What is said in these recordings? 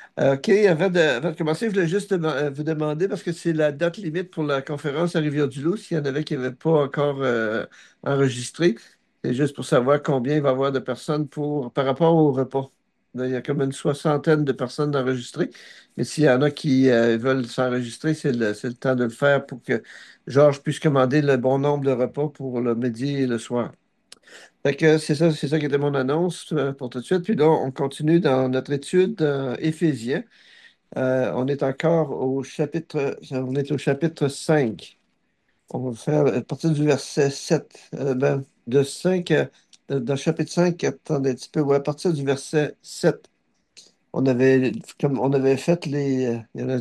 OK, avant de commencer, je voulais juste vous demander, parce que c'est la date limite pour la conférence à Rivière-du-Loup, s'il y en avait qui n'avaient pas encore enregistré. C'est juste pour savoir combien il va y avoir de personnes par rapport au repas. Là, il y a comme une soixantaine de personnes enregistrées. Mais s'il y en a qui veulent s'enregistrer, c'est le temps de le faire pour que Georges puisse commander le bon nombre de repas pour le midi et le soir. Fait que c'est ça qui était mon annonce pour tout de suite. Puis là, on continue dans notre étude Éphésiens. On est encore au chapitre 5. On va faire à partir du verset 7. De 5 dans le chapitre 5, attendez un petit peu, ouais, à partir du verset 7. On avait fait il y en a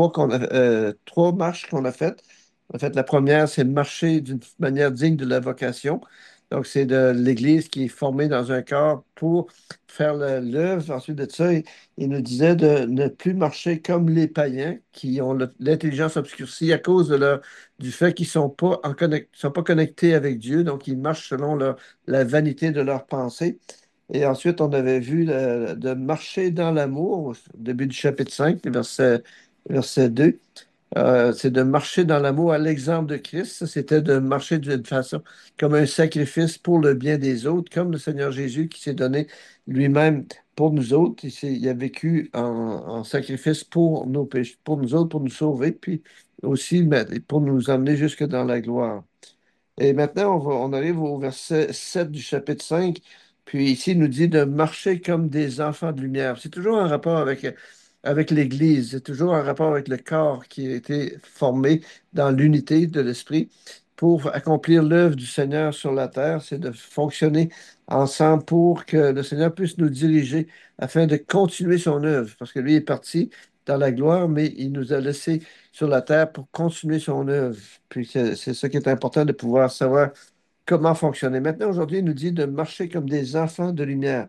trois marches qu'on a faites. En fait, la première, c'est marcher d'une manière digne de la vocation. Donc, c'est de l'Église qui est formée dans un corps pour faire l'œuvre. Ensuite de ça, il nous disait de ne plus marcher comme les païens qui ont l'intelligence obscurcie à cause du fait qu'ils ne sont pas connectés avec Dieu. Donc, ils marchent selon la vanité de leurs pensées. Et ensuite, on avait vu de marcher dans l'amour, au début du chapitre 5, verset 2. C'est de marcher dans l'amour à l'exemple de Christ. Ça, c'était de marcher d'une façon comme un sacrifice pour le bien des autres, comme le Seigneur Jésus qui s'est donné lui-même pour nous autres. Il a vécu en sacrifice pour nos péchés, pour nous autres, pour nous sauver, puis aussi pour nous emmener jusque dans la gloire. Et maintenant, on arrive au verset 7 du chapitre 5. Puis ici, il nous dit de marcher comme des enfants de lumière. C'est toujours un rapport avec l'Église. C'est toujours un rapport avec le corps qui a été formé dans l'unité de l'Esprit pour accomplir l'œuvre du Seigneur sur la terre. C'est de fonctionner ensemble pour que le Seigneur puisse nous diriger afin de continuer son œuvre. Parce que lui est parti dans la gloire, mais il nous a laissé sur la terre pour continuer son œuvre. Puis c'est ça qui est important de pouvoir savoir comment fonctionner. Maintenant, aujourd'hui, il nous dit de marcher comme des enfants de lumière.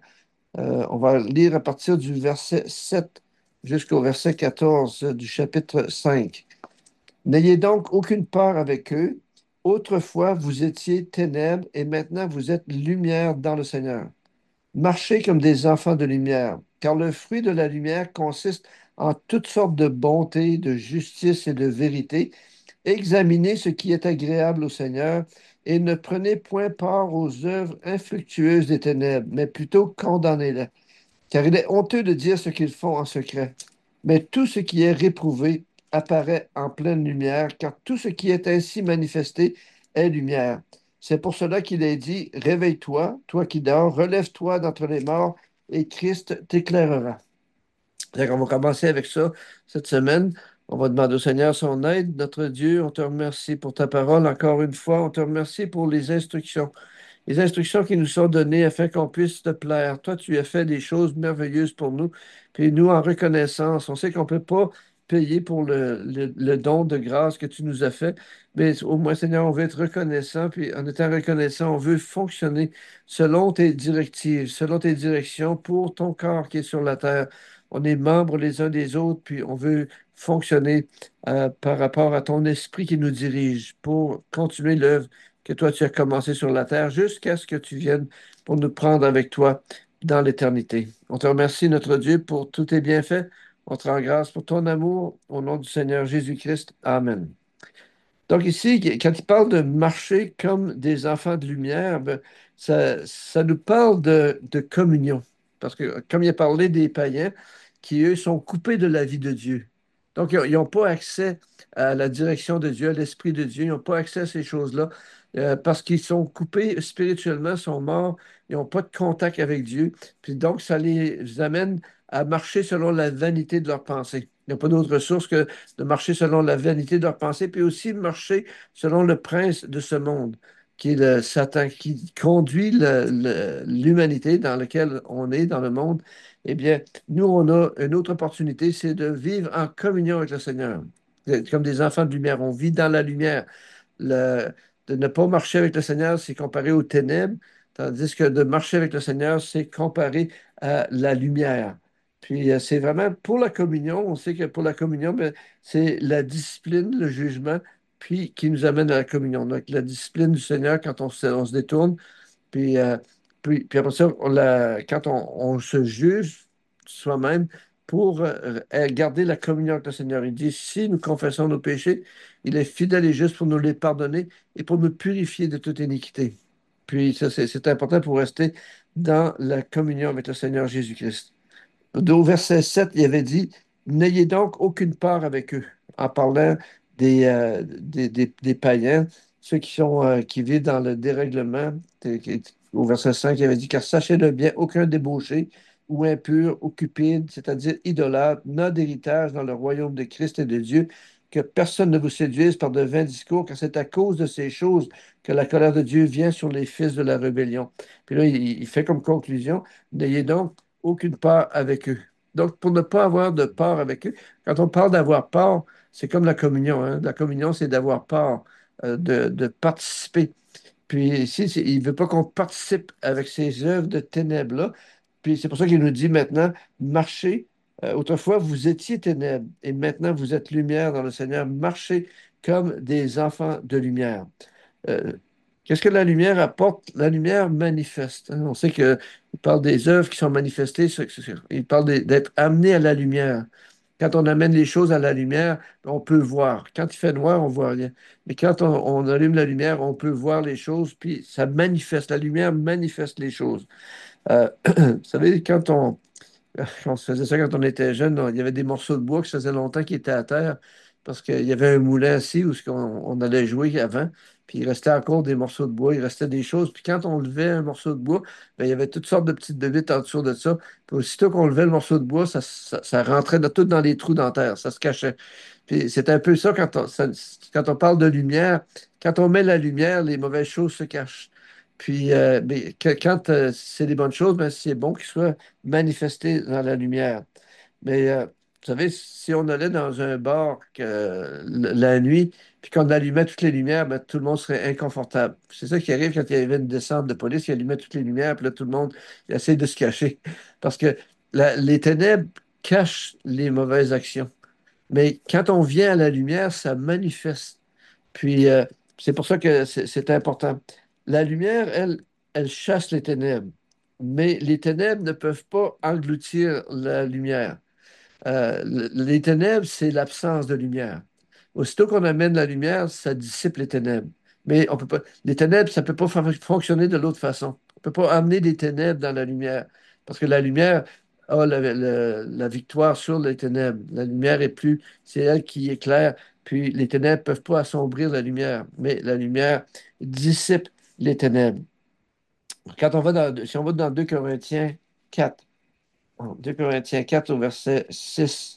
On va lire à partir du verset 7 jusqu'au verset 14 du chapitre 5. N'ayez donc aucune part avec eux. Autrefois, vous étiez ténèbres et maintenant vous êtes lumière dans le Seigneur. Marchez comme des enfants de lumière, car le fruit de la lumière consiste en toutes sortes de bonté, de justice et de vérité. Examinez ce qui est agréable au Seigneur et ne prenez point part aux œuvres infructueuses des ténèbres, mais plutôt condamnez-les. Car il est honteux de dire ce qu'ils font en secret. Mais tout ce qui est réprouvé apparaît en pleine lumière, car tout ce qui est ainsi manifesté est lumière. C'est pour cela qu'il est dit, réveille-toi, toi qui dors, relève-toi d'entre les morts, et Christ t'éclairera. Donc, on va commencer avec ça cette semaine. On va demander au Seigneur son aide. Notre Dieu, on te remercie pour ta parole. Encore une fois, on te remercie pour les instructions. Les instructions qui nous sont données afin qu'on puisse te plaire. Toi, tu as fait des choses merveilleuses pour nous. Puis nous, en reconnaissance, on sait qu'on ne peut pas payer pour le don de grâce que tu nous as fait. Mais au moins, Seigneur, on veut être reconnaissant. Puis en étant reconnaissant, on veut fonctionner selon tes directives, selon tes directions pour ton corps qui est sur la terre. On est membres les uns des autres, puis on veut fonctionner par rapport à ton esprit qui nous dirige pour continuer l'œuvre que toi tu as commencé sur la terre jusqu'à ce que tu viennes pour nous prendre avec toi dans l'éternité. On te remercie, notre Dieu, pour tous tes bienfaits. On te rend grâce pour ton amour. Au nom du Seigneur Jésus-Christ. Amen. Donc ici, quand il parle de marcher comme des enfants de lumière, ben, ça nous parle de communion. Parce que comme il a parlé des païens, qui eux sont coupés de la vie de Dieu. Donc ils n'ont pas accès à la direction de Dieu, à l'Esprit de Dieu, ils n'ont pas accès à ces choses-là. Parce qu'ils sont coupés spirituellement, sont morts, ils n'ont pas de contact avec Dieu. Puis donc, ça les amène à marcher selon la vanité de leurs pensées. Il n'y a pas d'autre ressource que de marcher selon la vanité de leurs pensées, puis aussi marcher selon le prince de ce monde, qui est le Satan, qui conduit l'humanité dans laquelle on est, dans le monde. Eh bien, nous, on a une autre opportunité, c'est de vivre en communion avec le Seigneur. Comme des enfants de lumière, on vit dans la lumière. Le- de ne pas marcher avec le Seigneur, c'est comparé aux ténèbres, tandis que de marcher avec le Seigneur, c'est comparé à la lumière. Puis c'est vraiment pour la communion, on sait que pour la communion, ben, c'est la discipline, le jugement, puis qui nous amène à la communion. Donc la discipline du Seigneur quand on se détourne, puis après ça, quand on se juge soi-même, pour garder la communion avec le Seigneur. Il dit, si nous confessons nos péchés, il est fidèle et juste pour nous les pardonner et pour nous purifier de toute iniquité. Puis ça, c'est important pour rester dans la communion avec le Seigneur Jésus-Christ. Au verset 7, il avait dit, n'ayez donc aucune part avec eux, en parlant des païens, ceux qui vivent dans le dérèglement. Au verset 5, il avait dit, car sachez-le bien, aucun débauché ou impur ou cupide, c'est-à-dire idolâtre, n'a d'héritage dans le royaume de Christ et de Dieu, que personne ne vous séduise par de vains discours, car c'est à cause de ces choses que la colère de Dieu vient sur les fils de la rébellion. Puis là, il fait comme conclusion, n'ayez donc aucune part avec eux. Donc, pour ne pas avoir de part avec eux, quand on parle d'avoir part, c'est comme la communion, hein. La communion, c'est d'avoir part, de participer. Puis ici, il ne veut pas qu'on participe avec ces œuvres de ténèbres-là. Puis c'est pour ça qu'il nous dit maintenant, marchez. Autrefois, vous étiez ténèbres et maintenant vous êtes lumière dans le Seigneur. Marchez comme des enfants de lumière. Euh, Qu'est-ce que la lumière apporte? La lumière manifeste, hein. On sait qu'il parle des œuvres qui sont manifestées. Il parle d'être amené à la lumière. Quand on amène les choses à la lumière, on peut voir. Quand il fait noir, on voit rien. Mais quand on allume la lumière, on peut voir les choses, puis ça manifeste. La lumière manifeste les choses. Vous savez, on se faisait ça quand on était jeune. Il y avait des morceaux de bois que ça faisait longtemps qu'ils étaient à terre parce qu'il y avait un moulin assis où on allait jouer avant. Puis il restait encore des morceaux de bois, il restait des choses. Puis quand on levait un morceau de bois, ben, il y avait toutes sortes de petites bébites en dessous de ça. Puis aussitôt qu'on levait le morceau de bois, ça rentrait tout dans les trous dentaires, ça se cachait. Puis c'est un peu ça quand on parle de lumière. Quand on met la lumière, les mauvaises choses se cachent. Puis mais quand c'est des bonnes choses, ben, c'est bon qu'ils soient manifesté dans la lumière. Mais vous savez, si on allait dans un bar la nuit, puis qu'on allumait toutes les lumières, ben, tout le monde serait inconfortable. C'est ça qui arrive quand il y avait une descente de police, il allumait toutes les lumières, puis là, tout le monde il essaie de se cacher. Parce que les ténèbres cachent les mauvaises actions. Mais quand on vient à la lumière, ça manifeste. Puis c'est pour ça que c'est important. La lumière, elle chasse les ténèbres, mais les ténèbres ne peuvent pas engloutir la lumière. Les ténèbres, c'est l'absence de lumière. Aussitôt qu'on amène la lumière, ça dissipe les ténèbres. Mais on peut pas, les ténèbres, ça ne peut pas fonctionner de l'autre façon. On ne peut pas amener des ténèbres dans la lumière. Parce que la lumière a la victoire sur les ténèbres. La lumière est plus, c'est elle qui éclaire. Puis les ténèbres ne peuvent pas assombrir la lumière. Mais la lumière dissipe les ténèbres. Si on va dans 2 Corinthiens 4, 2 Corinthiens 4 au verset 6.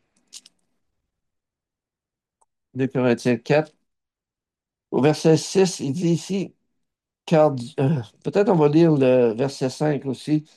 2 Corinthiens 4. Au verset 6, il dit ici, peut-être on va lire le verset 5 aussi.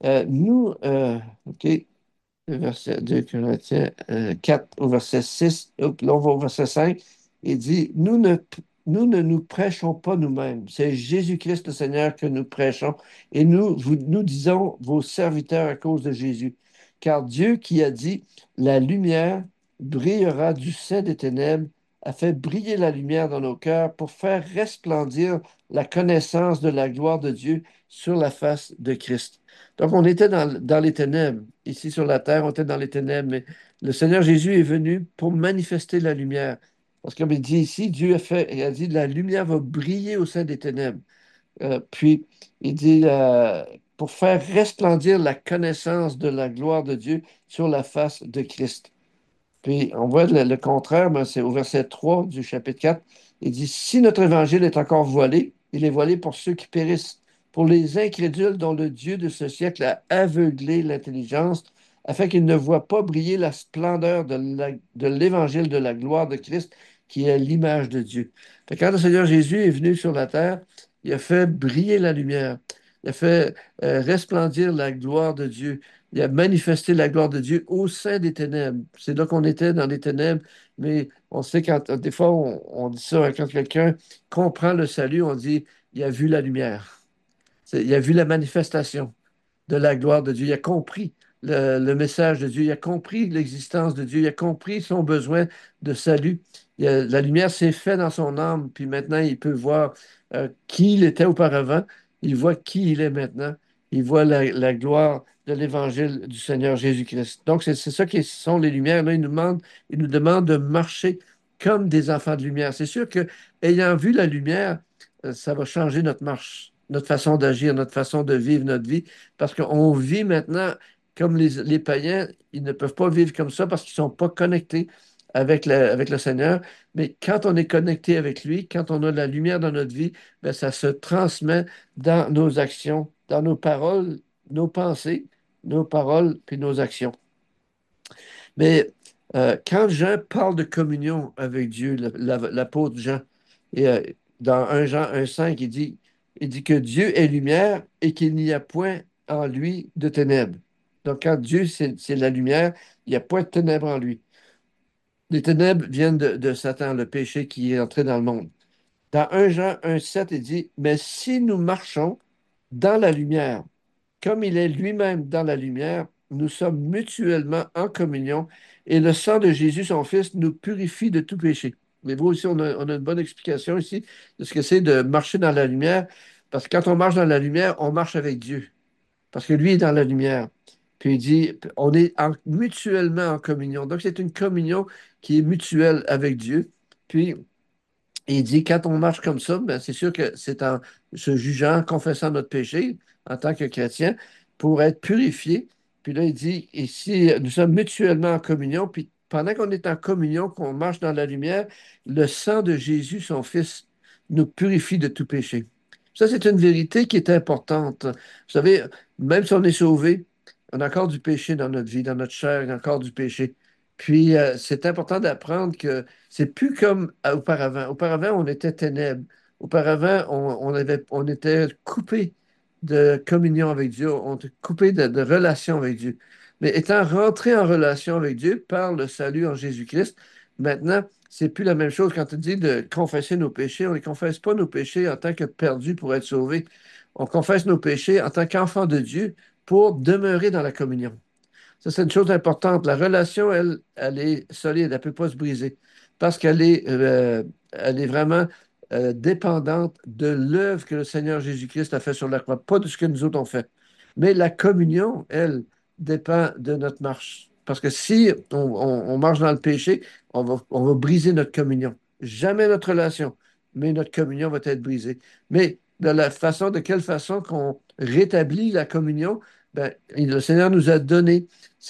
OK, le verset 2 Corinthiens 4 au verset 6, hop, là on va au verset 5, il dit, nous ne nous prêchons pas nous-mêmes, c'est Jésus-Christ le Seigneur que nous prêchons, et nous disons vos serviteurs à cause de Jésus. Car Dieu qui a dit, la lumière brillera du sein des ténèbres, a fait briller la lumière dans nos cœurs pour faire resplendir la connaissance de la gloire de Dieu sur la face de Christ. Donc, on était dans les ténèbres. Ici sur la terre, on était dans les ténèbres, mais le Seigneur Jésus est venu pour manifester la lumière. Parce que comme il dit ici, il a dit, la lumière va briller au sein des ténèbres. Puis, il dit, pour faire resplendir la connaissance de la gloire de Dieu sur la face de Christ. Puis on voit le contraire, ben, c'est au verset 3 du chapitre 4. Il dit, si notre évangile est encore voilé, il est voilé pour ceux qui périssent, pour les incrédules dont le Dieu de ce siècle a aveuglé l'intelligence, afin qu'ils ne voient pas briller la splendeur de l'évangile de la gloire de Christ, qui est l'image de Dieu. Fait que quand le Seigneur Jésus est venu sur la terre, il a fait briller la lumière. Il a fait resplendir la gloire de Dieu. Il a manifesté la gloire de Dieu au sein des ténèbres. C'est là qu'on était dans les ténèbres, mais on sait quand, des fois, on dit ça, hein, quand quelqu'un comprend le salut, on dit, il a vu la lumière. Il a vu la manifestation de la gloire de Dieu. Il a compris le message de Dieu. Il a compris l'existence de Dieu. Il a compris son besoin de salut. La lumière s'est faite dans son âme, puis maintenant, il peut voir qui il était auparavant. Il voit qui il est maintenant. ils voient la gloire de l'évangile du Seigneur Jésus-Christ. Donc, c'est ça qui sont les lumières. Là, ils nous demandent de marcher comme des enfants de lumière. C'est sûr que, ayant vu la lumière, ça va changer notre marche, notre façon d'agir, notre façon de vivre notre vie, parce qu'on vit maintenant comme les païens, ils ne peuvent pas vivre comme ça parce qu'ils ne sont pas connectés avec le Seigneur. Mais quand on est connecté avec lui, quand on a la lumière dans notre vie, ben, ça se transmet dans nos actions, dans nos paroles, nos pensées, nos paroles, puis nos actions. Mais quand Jean parle de communion avec Dieu, l'apôtre Jean, et, dans 1 Jean 1,5, il dit que Dieu est lumière et qu'il n'y a point en lui de ténèbres. Donc, quand Dieu, c'est la lumière, il n'y a point de ténèbres en lui. Les ténèbres viennent de Satan, le péché qui est entré dans le monde. Dans 1 Jean 1,7, il dit, mais si nous marchons dans la lumière, comme il est lui-même dans la lumière, nous sommes mutuellement en communion et le sang de Jésus, son Fils, nous purifie de tout péché. Mais vous aussi, on a une bonne explication ici de ce que c'est de marcher dans la lumière, parce que quand on marche dans la lumière, on marche avec Dieu, parce que lui est dans la lumière. Puis il dit, on est mutuellement en communion. Donc c'est une communion qui est mutuelle avec Dieu. Puis et il dit, quand on marche comme ça, ben, c'est sûr que c'est en se jugeant, confessant notre péché en tant que chrétien pour être purifié. Puis là, il dit, ici, nous sommes mutuellement en communion. Puis pendant qu'on est en communion, qu'on marche dans la lumière, le sang de Jésus, son Fils, nous purifie de tout péché. Ça, c'est une vérité qui est importante. Vous savez, même si on est sauvé, on a encore du péché dans notre vie, dans notre chair, il y a encore du péché. Puis, c'est important d'apprendre que c'est plus comme auparavant. Auparavant, on était ténèbres. Auparavant, on était coupé de communion avec Dieu, on était coupé de relation avec Dieu. Mais étant rentré en relation avec Dieu par le salut en Jésus-Christ, maintenant, c'est plus la même chose quand tu dis de confesser nos péchés. On ne confesse pas nos péchés en tant que perdus pour être sauvés. On confesse nos péchés en tant qu'enfants de Dieu pour demeurer dans la communion. Ça, c'est une chose importante. La relation, elle est solide, elle ne peut pas se briser parce elle est vraiment dépendante de l'œuvre que le Seigneur Jésus-Christ a fait sur la croix, pas de ce que nous autres on fait. Mais la communion, elle, dépend de notre marche. Parce que si on marche dans le péché, on va briser notre communion. Jamais notre relation, mais notre communion va être brisée. Mais de quelle façon qu'on rétablit la communion, ben, le Seigneur nous a donné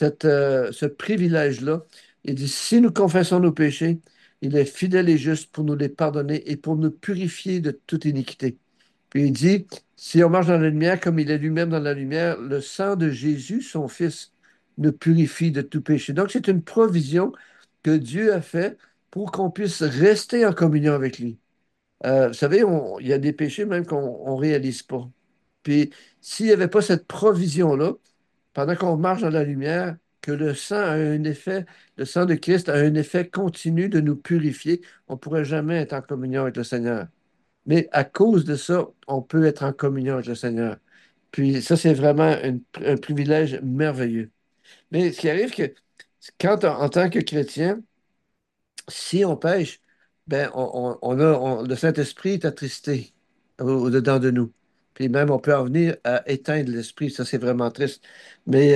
ce privilège-là. Il dit, si nous confessons nos péchés, il est fidèle et juste pour nous les pardonner et pour nous purifier de toute iniquité. Puis il dit, si on marche dans la lumière comme il est lui-même dans la lumière, le sang de Jésus, son Fils, nous purifie de tout péché. Donc c'est une provision que Dieu a fait pour qu'on puisse rester en communion avec lui. Vous savez, il y a des péchés même qu'on ne réalise pas. Puis s'il n'y avait pas cette provision-là, pendant qu'on marche dans la lumière, que le sang a un effet, le sang de Christ a un effet continu de nous purifier. On ne pourrait jamais être en communion avec le Seigneur. Mais à cause de ça, on peut être en communion avec le Seigneur. Puis ça, c'est vraiment un privilège merveilleux. Mais ce qui arrive que quand en tant que chrétien, si on pêche, ben le Saint-Esprit est attristé au-dedans de nous. Puis même, on peut en venir à éteindre l'esprit. Ça, c'est vraiment triste. Mais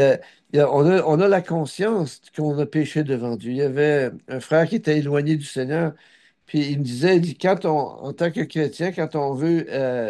on a la conscience qu'on a péché devant Dieu. Il y avait un frère qui était éloigné du Seigneur. Puis il me disait, il dit, en tant que chrétien, quand on veut,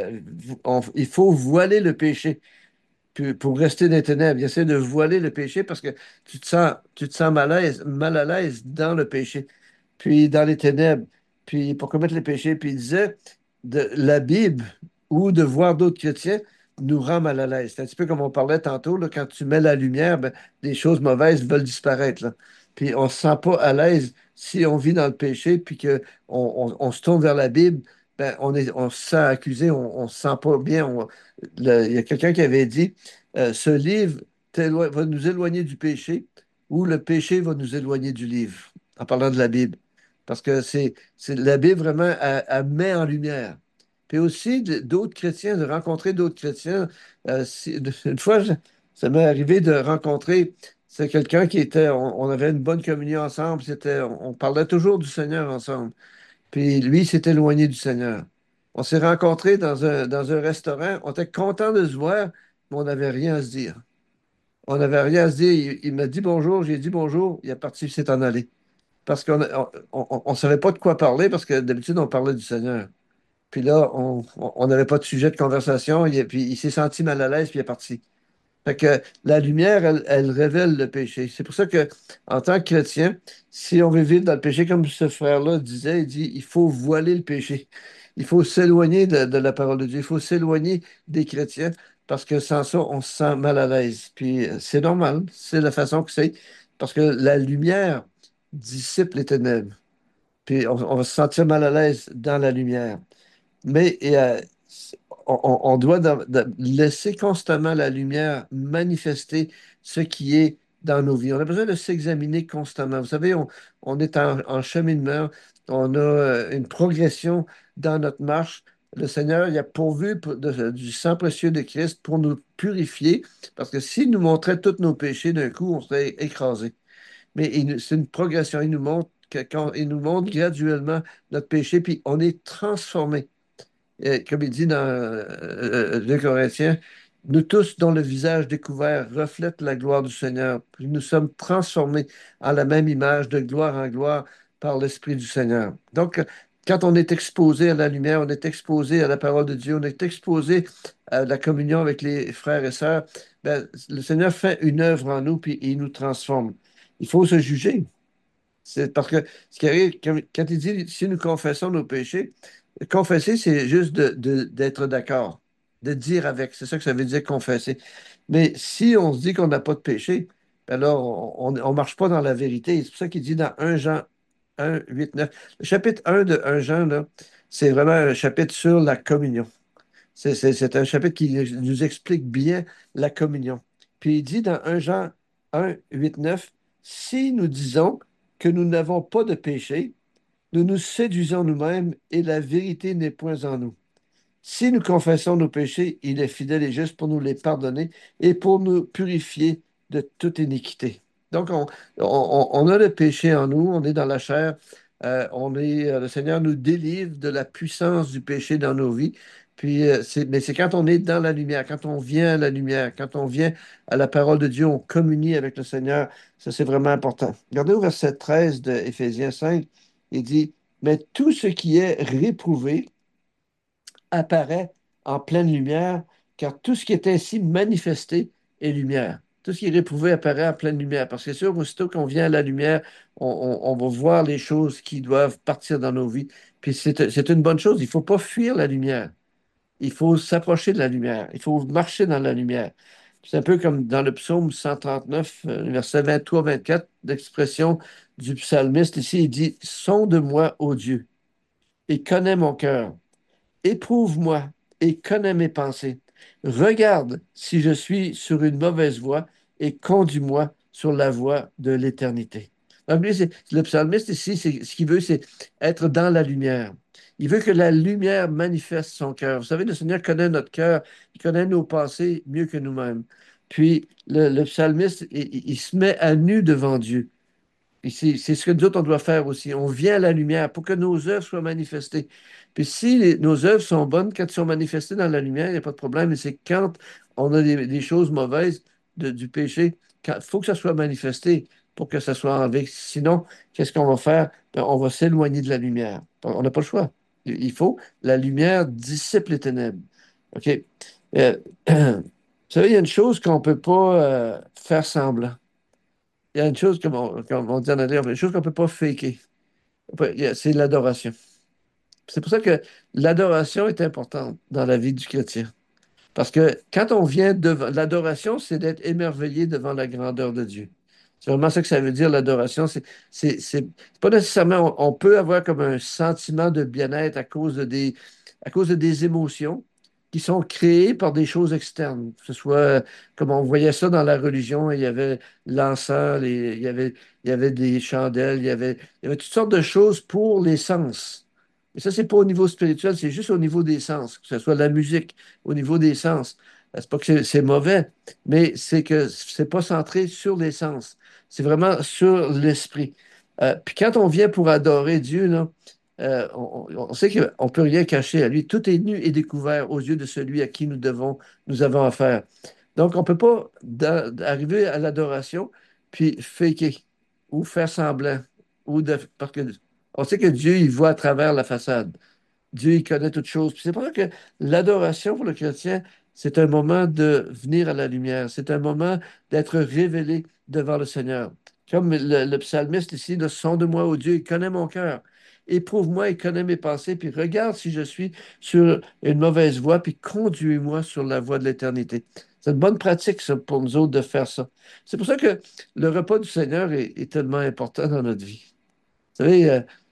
il faut voiler le péché pour rester dans les ténèbres. Il essaie de voiler le péché parce que tu te sens mal à l'aise dans le péché, puis dans les ténèbres, puis pour commettre les péchés. Puis il disait, la Bible ou de voir d'autres chrétiens nous rend mal à l'aise. C'est un petit peu comme on parlait tantôt, là, quand tu mets la lumière, ben, les choses mauvaises veulent disparaître, là. Puis on ne se sent pas à l'aise si on vit dans le péché, puis qu'on on se tourne vers la Bible, ben, on se sent accusé, on ne se sent pas bien. Il y a quelqu'un qui avait dit, ce livre va nous éloigner du péché ou le péché va nous éloigner du livre, en parlant de la Bible. Parce que c'est la Bible vraiment, elle met en lumière. Puis aussi, d'autres chrétiens, de rencontrer d'autres chrétiens. Une fois, ça m'est arrivé de rencontrer, c'est quelqu'un qui était, on avait une bonne communion ensemble, on parlait toujours du Seigneur ensemble. Puis lui, il s'est éloigné du Seigneur. On s'est rencontrés dans un restaurant. On était contents de se voir, mais on n'avait rien à se dire. On n'avait rien à se dire. Il m'a dit bonjour, j'ai dit bonjour, il est parti, il s'est en allé. Parce qu'on on savait pas de quoi parler, parce que d'habitude, on parlait du Seigneur. Puis là, on n'avait pas de sujet de conversation, puis il s'est senti mal à l'aise, puis il est parti. Fait que la lumière, elle révèle le péché. C'est pour ça que, en tant que chrétien, si on veut vivre dans le péché, comme ce frère-là disait, il dit, il faut voiler le péché. Il faut s'éloigner de la parole de Dieu. Il faut s'éloigner des chrétiens parce que sans ça, on se sent mal à l'aise. Puis c'est normal, c'est la façon que c'est. Parce que la lumière dissipe les ténèbres. Puis on va se sentir mal à l'aise dans la lumière. Mais on doit laisser constamment la lumière manifester ce qui est dans nos vies. On a besoin de s'examiner constamment. Vous savez, on est en cheminement, on a une progression dans notre marche. Le Seigneur, il a pourvu du sang précieux de Christ pour nous purifier, parce que s'il nous montrait tous nos péchés d'un coup, on serait écrasé. Mais c'est une progression. Il nous montre il nous montre graduellement notre péché, puis on est transformé. Comme il dit dans 2 Corinthiens, nous tous dont le visage découvert reflète la gloire du Seigneur, puis nous sommes transformés en la même image de gloire en gloire par l'Esprit du Seigneur. Donc, quand on est exposé à la lumière, on est exposé à la parole de Dieu, on est exposé à la communion avec les frères et sœurs, ben, le Seigneur fait une œuvre en nous, puis il nous transforme. Il faut se juger. C'est parce que ce qui arrive, quand il dit si nous confessons nos péchés, confesser, c'est juste d'être d'accord, de dire avec. C'est ça que ça veut dire confesser. Mais si on se dit qu'on n'a pas de péché, alors on ne marche pas dans la vérité. C'est pour ça qu'il dit dans 1 Jean 1, 8, 9. Le chapitre 1 de 1 Jean, là, c'est vraiment un chapitre sur la communion. C'est un chapitre qui nous explique bien la communion. Puis il dit dans 1 Jean 1, 8, 9, si nous disons que nous n'avons pas de péché, nous nous séduisons nous-mêmes et la vérité n'est point en nous. Si nous confessons nos péchés, il est fidèle et juste pour nous les pardonner et pour nous purifier de toute iniquité. Donc, on a le péché en nous, on est dans la chair, le Seigneur nous délivre de la puissance du péché dans nos vies. Puis, mais c'est quand on est dans la lumière, quand on vient à la lumière, quand on vient à la parole de Dieu, on communie avec le Seigneur. Ça, c'est vraiment important. Regardez au verset 13 de Éphésiens 5, il dit, mais tout ce qui est réprouvé, apparaît en pleine lumière, car tout ce qui est ainsi manifesté est lumière. Tout ce qui est réprouvé apparaît en pleine lumière. Parce que c'est sûr, aussitôt qu'on vient à la lumière, on va voir les choses qui doivent partir dans nos vies. Puis c'est une bonne chose. Il ne faut pas fuir la lumière. Il faut s'approcher de la lumière. Il faut marcher dans la lumière. C'est un peu comme dans le psaume 139, verset 23-24, l'expression du psalmiste ici, il dit, sonde-moi, ô Dieu, et connais mon cœur. Éprouve-moi et connais mes pensées. Regarde si je suis sur une mauvaise voie et conduis-moi sur la voie de l'éternité. Donc, lui, le psalmiste ici, ce qu'il veut, c'est être dans la lumière. Il veut que la lumière manifeste son cœur. Vous savez, le Seigneur connaît notre cœur, il connaît nos pensées mieux que nous-mêmes. Puis, le psalmiste, il se met à nu devant Dieu. Et c'est ce que nous autres, on doit faire aussi. On vient à la lumière pour que nos œuvres soient manifestées. Puis si nos œuvres sont bonnes, quand elles sont manifestées dans la lumière, il n'y a pas de problème. Mais c'est quand on a des choses mauvaises du péché, il faut que ça soit manifesté pour que ça soit enlevé. Sinon, qu'est-ce qu'on va faire? Ben, on va s'éloigner de la lumière. On n'a pas le choix. Il faut. La lumière dissipe les ténèbres. OK? Euh, vous savez, il y a une chose qu'on ne peut pas faire semblant. Il y a une chose, comme on dit en anglais, une chose qu'on ne peut pas faker. C'est l'adoration. C'est pour ça que l'adoration est importante dans la vie du chrétien. Parce que quand on vient devant l'adoration, c'est d'être émerveillé devant la grandeur de Dieu. C'est vraiment ça que ça veut dire, l'adoration. C'est pas nécessairement, on peut avoir comme un sentiment de bien-être à cause de des émotions qui sont créées par des choses externes. Que ce soit, comme on voyait ça dans la religion, il y avait l'encens, il y avait des chandelles, il y avait toutes sortes de choses pour les sens. Mais ça, c'est pas au niveau spirituel, c'est juste au niveau des sens, que ce soit la musique au niveau des sens. C'est pas que c'est mauvais, mais c'est que c'est pas centré sur les sens. C'est vraiment sur l'esprit. Puis quand on vient pour adorer Dieu, là, on sait qu'on ne peut rien cacher à lui. Tout est nu et découvert aux yeux de celui à qui nous avons affaire. Donc, on ne peut pas arriver à l'adoration puis faker ou faire semblant. Parce que on sait que Dieu, il voit à travers la façade. Dieu, il connaît toutes choses. Puis c'est pour ça que l'adoration pour le chrétien, c'est un moment de venir à la lumière. C'est un moment d'être révélé devant le Seigneur. Comme le psalmiste ici, le son de moi, ô Dieu, il connaît mon cœur. Éprouve-moi, il connaît mes pensées, puis regarde si je suis sur une mauvaise voie, puis conduis-moi sur la voie de l'éternité. C'est une bonne pratique, ça, pour nous autres, de faire ça. C'est pour ça que le repas du Seigneur est tellement important dans notre vie. Vous savez,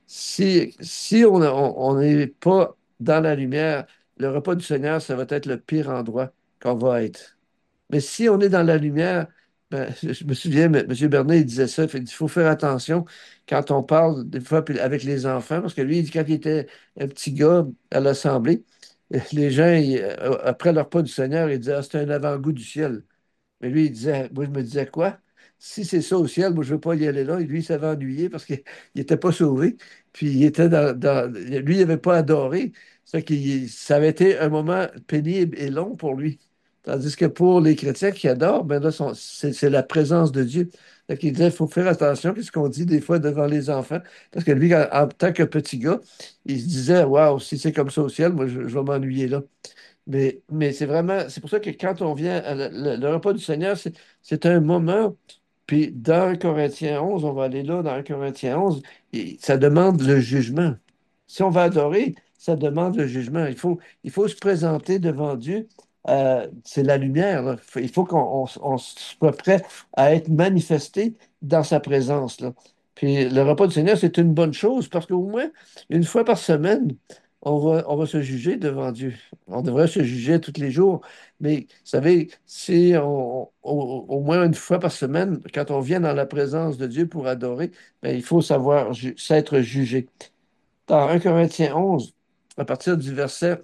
si on n'est pas dans la lumière, le repas du Seigneur, ça va être le pire endroit qu'on va être. Mais si on est dans la lumière, ben, je me souviens, M. Bernet, il disait ça, il faut faire attention quand on parle des fois puis avec les enfants, parce que lui, il dit, quand il était un petit gars à l'Assemblée, les gens, après le repas du Seigneur, ils disaient, ah, c'est un avant-goût du ciel. Mais lui, il disait, moi, je me disais quoi? Si c'est ça au ciel, moi, je ne veux pas y aller là. Et lui, il s'avait ennuyé parce qu'il n'était pas sauvé. Puis il était lui, il n'avait pas adoré. Ça avait été un moment pénible et long pour lui. Tandis que pour les chrétiens qui adorent, ben là, c'est la présence de Dieu. Donc, il disait, il faut faire attention à ce qu'on dit des fois devant les enfants. Parce que lui, en tant que petit gars, il se disait, waouh, si c'est comme ça au ciel, moi, je vais m'ennuyer là. Mais c'est vraiment, c'est pour ça que quand on vient à le repas du Seigneur, c'est un moment, puis dans 1 Corinthiens 11, on va aller là, dans 1 Corinthiens 11, et ça demande le jugement. Si on va adorer, ça demande le jugement. Il faut se présenter devant Dieu. C'est la lumière, là. Il faut qu'on soit prêt à être manifesté dans sa présence, là. Puis le repas du Seigneur, c'est une bonne chose parce qu'au moins, une fois par semaine, on va se juger devant Dieu. On devrait se juger tous les jours. Mais vous savez, si au moins une fois par semaine, quand on vient dans la présence de Dieu pour adorer, ben, il faut savoir s'être jugé. Dans 1 Corinthiens 11, à partir du verset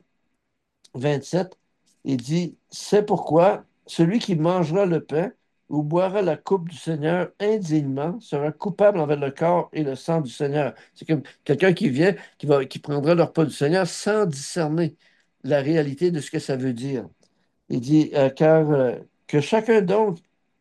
27, il dit, c'est pourquoi celui qui mangera le pain ou boira la coupe du Seigneur indignement sera coupable envers le corps et le sang du Seigneur. C'est comme quelqu'un qui vient, qui prendra le repas du Seigneur sans discerner la réalité de ce que ça veut dire. Il dit, car que chacun donc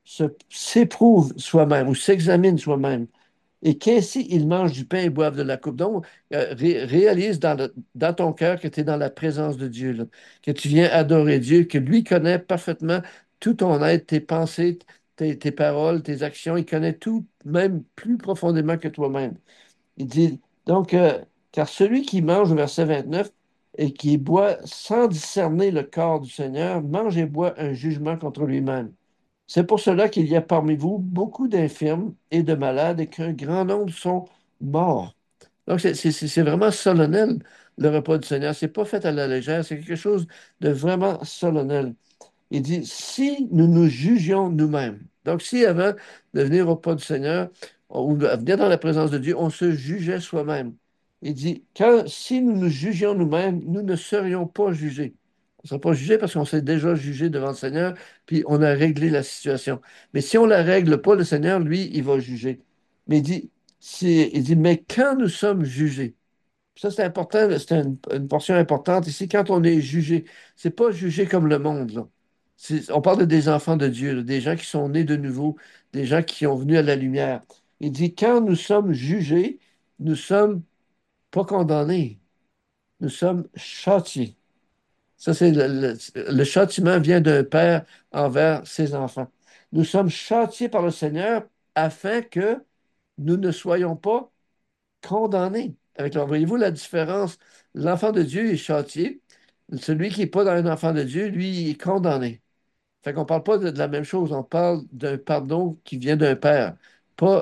s'éprouve soi-même ou s'examine soi-même et qu'ainsi ils mangent du pain et boivent de la coupe. Donc, réalise dans ton cœur que tu es dans la présence de Dieu, là, que tu viens adorer Dieu, que lui connaît parfaitement tout ton être, tes pensées, tes paroles, tes actions. Il connaît tout, même plus profondément que toi-même. Il dit, donc, car celui qui mange, au verset 29, et qui boit sans discerner le corps du Seigneur, mange et boit un jugement contre lui-même. C'est pour cela qu'il y a parmi vous beaucoup d'infirmes et de malades et qu'un grand nombre sont morts. Donc, c'est vraiment solennel, le repas du Seigneur. C'est pas fait à la légère, c'est quelque chose de vraiment solennel. Il dit, si nous nous jugions nous-mêmes, donc si avant de venir au pas du Seigneur, ou de venir dans la présence de Dieu, on se jugeait soi-même. Il dit, si nous nous jugions nous-mêmes, nous ne serions pas jugés. On ne sera pas jugés parce qu'on s'est déjà jugé devant le Seigneur, puis on a réglé la situation. Mais si on ne la règle pas, le Seigneur, lui, il va juger. Mais il dit, mais quand nous sommes jugés, ça, c'est important, c'est une portion importante ici. Quand on est jugé, c'est pas jugé comme le monde, là. On parle des enfants de Dieu, là, des gens qui sont nés de nouveau, des gens qui sont venus à la lumière. Il dit, quand nous sommes jugés, nous sommes pas condamnés, nous sommes châtiés. Ça, le châtiment vient d'un père envers ses enfants. Nous sommes châtiés par le Seigneur afin que nous ne soyons pas condamné. Voyez-vous la différence? L'enfant de Dieu est châtié. Celui qui n'est pas dans un enfant de Dieu, lui, il est condamné. Fait qu'on ne parle pas de la même chose. On parle d'un pardon qui vient d'un père, pas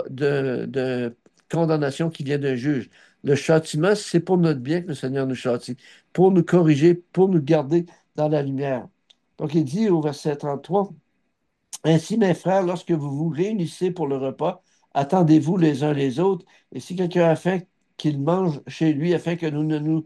de condamnation qui vient d'un juge. Le châtiment, c'est pour notre bien que le Seigneur nous châtie, pour nous corriger, pour nous garder dans la lumière. Donc, il dit au verset 33. Ainsi, mes frères, lorsque vous vous réunissez pour le repas, attendez-vous les uns les autres. Et si quelqu'un a faim, qu'il mange chez lui, afin que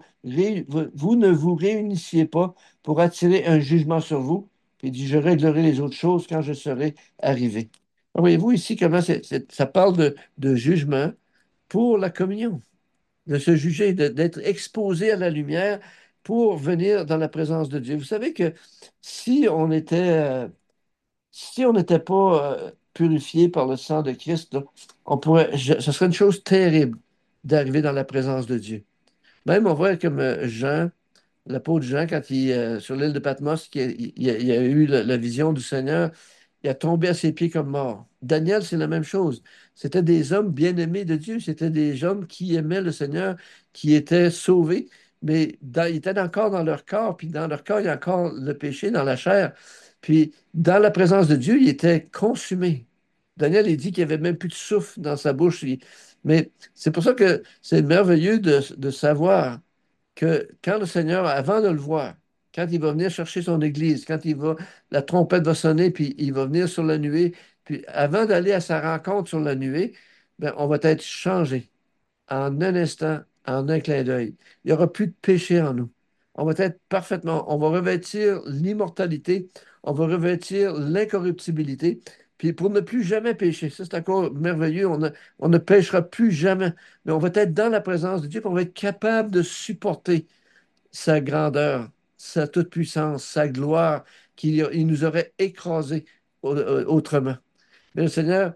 vous ne vous réunissiez pas pour attirer un jugement sur vous. Puis il dit, je réglerai les autres choses quand je serai arrivé. Alors, voyez-vous ici comment ça parle de jugement pour la communion, de se juger, d'être exposé à la lumière pour venir dans la présence de Dieu. Vous savez que si on était Si on n'était pas purifié par le sang de Christ, là, ce serait une chose terrible d'arriver dans la présence de Dieu. Même on voit comme Jean, l'apôtre Jean, quand sur l'île de Patmos, il a eu la vision du Seigneur, il a tombé à ses pieds comme mort. Daniel, c'est la même chose. C'était des hommes bien-aimés de Dieu. C'était des hommes qui aimaient le Seigneur, qui étaient sauvés, mais ils étaient encore dans leur corps, puis dans leur corps, il y a encore le péché dans la chair. Puis dans la présence de Dieu, il était consumé. Daniel, il dit qu'il n'y avait même plus de souffle dans sa bouche. Mais c'est pour ça que c'est merveilleux de savoir que quand le Seigneur, avant de le voir, quand il va venir chercher son Église, la trompette va sonner, puis il va venir sur la nuée, puis avant d'aller à sa rencontre sur la nuée, ben, on va être changé en un instant, en un clin d'œil. Il n'y aura plus de péché en nous. On va être parfaitement, on va revêtir l'immortalité, on va revêtir l'incorruptibilité, puis pour ne plus jamais pécher. Ça, c'est encore merveilleux. On ne péchera plus jamais, mais on va être dans la présence de Dieu, puis on va être capable de supporter sa grandeur, sa toute-puissance, sa gloire, il nous aurait écrasés autrement. Mais le Seigneur,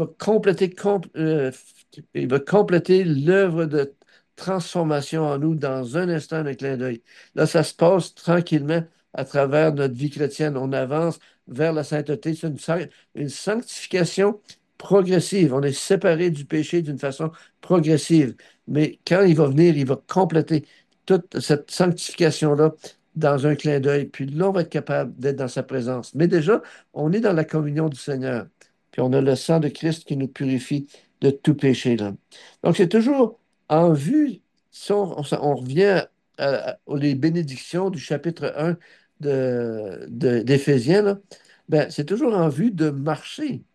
il va compléter l'œuvre de transformation en nous dans un instant, un clin d'œil. Là, ça se passe tranquillement à travers notre vie chrétienne. On avance vers la sainteté. C'est une sanctification progressive. On est séparé du péché d'une façon progressive. Mais quand il va venir, il va compléter toute cette sanctification-là dans un clin d'œil. Puis là, on va être capable d'être dans sa présence. Mais déjà, on est dans la communion du Seigneur. Puis on a le sang de Christ qui nous purifie de tout péché, là. Donc, c'est toujours en vue, si on revient aux les bénédictions du chapitre 1 d'Éphésiens, là, ben, c'est toujours en vue de marcher.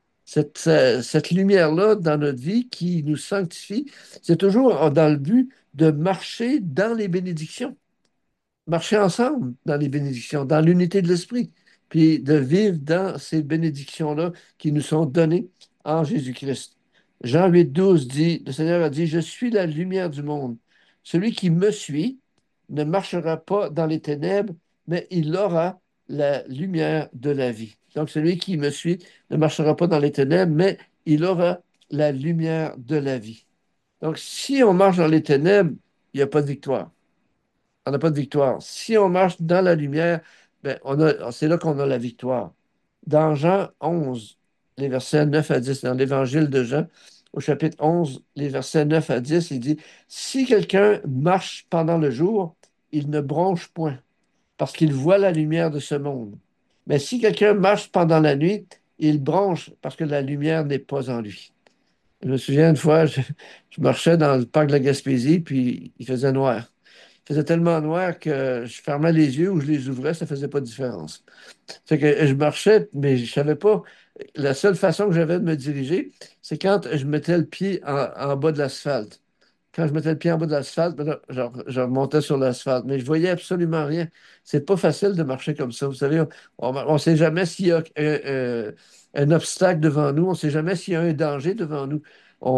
Cette lumière-là dans notre vie qui nous sanctifie, c'est toujours dans le but de marcher dans les bénédictions, marcher ensemble dans les bénédictions, dans l'unité de l'esprit, puis de vivre dans ces bénédictions-là qui nous sont données en Jésus-Christ. Jean 8,12 dit, le Seigneur a dit, je suis la lumière du monde. Celui qui me suit ne marchera pas dans les ténèbres, mais il aura la lumière de la vie. Donc, celui qui me suit ne marchera pas dans les ténèbres, mais il aura la lumière de la vie. Donc, si on marche dans les ténèbres, il n'y a pas de victoire. On n'a pas de victoire. Si on marche dans la lumière, ben, c'est là qu'on a la victoire. Dans Jean 11, les versets 9 à 10, dans l'évangile de Jean, au chapitre 11, les versets 9 à 10, il dit, si quelqu'un marche pendant le jour, il ne bronche point, parce qu'il voit la lumière de ce monde. Mais si quelqu'un marche pendant la nuit, il bronche, parce que la lumière n'est pas en lui. Je me souviens une fois, je marchais dans le parc de la Gaspésie, puis il faisait noir. Il faisait tellement noir que je fermais les yeux ou je les ouvrais, ça faisait pas de différence. Fait que je marchais, mais je savais pas. La seule façon que j'avais de me diriger, c'est quand je mettais le pied en bas de l'asphalte. Quand je mettais le pied en bas de l'asphalte, ben là, je remontais sur l'asphalte. Mais je voyais absolument rien. C'est pas facile de marcher comme ça. Vous savez, on ne sait jamais s'il y a un obstacle devant nous. On ne sait jamais s'il y a un danger devant nous.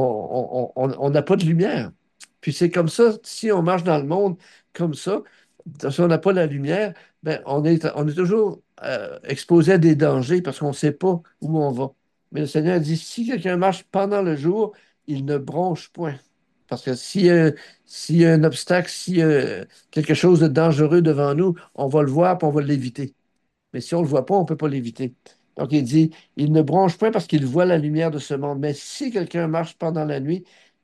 On n'a pas de lumière. Puis c'est comme ça, si on marche dans le monde comme ça, si on n'a pas la lumière, ben on est toujours exposé à des dangers parce qu'on ne sait pas où on va. Mais le Seigneur dit, si quelqu'un marche pendant le jour, il ne bronche point. Parce que s'il y a un obstacle, s'il y a quelque chose de dangereux devant nous, on va le voir et on va l'éviter. Mais si on ne le voit pas, on ne peut pas l'éviter. Donc il dit, il ne bronche point parce qu'il voit la lumière de ce monde. Mais si quelqu'un marche pendant la nuit,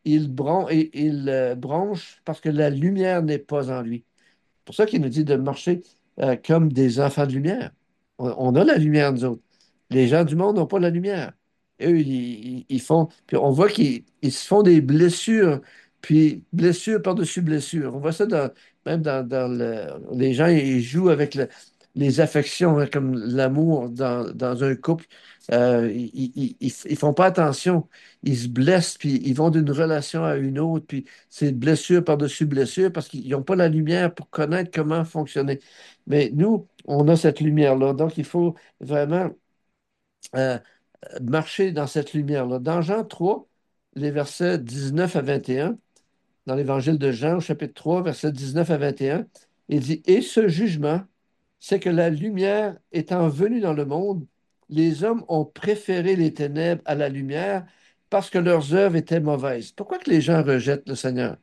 il bronche parce que la lumière n'est pas en lui. C'est pour ça qu'il nous dit de marcher comme des enfants de lumière. On a la lumière, nous autres. Les gens du monde n'ont pas la lumière. Eux, ils font. Puis on voit qu'ils se font des blessures, puis blessure par-dessus blessure. On voit ça même les gens, ils jouent avec les affections, hein, comme l'amour dans un couple. Ils font pas attention. Ils se blessent, puis ils vont d'une relation à une autre, puis c'est blessure par-dessus blessure parce qu'ils n'ont pas la lumière pour connaître comment fonctionner. Mais nous, on a cette lumière-là. Donc, il faut vraiment euh, marcher dans cette lumière-là. Dans Jean 3, les versets 19 à 21, dans l'évangile de Jean, au chapitre 3, versets 19 à 21, il dit, et ce jugement, c'est que la lumière étant venue dans le monde, les hommes ont préféré les ténèbres à la lumière parce que leurs œuvres étaient mauvaises. Pourquoi que les gens rejettent le Seigneur?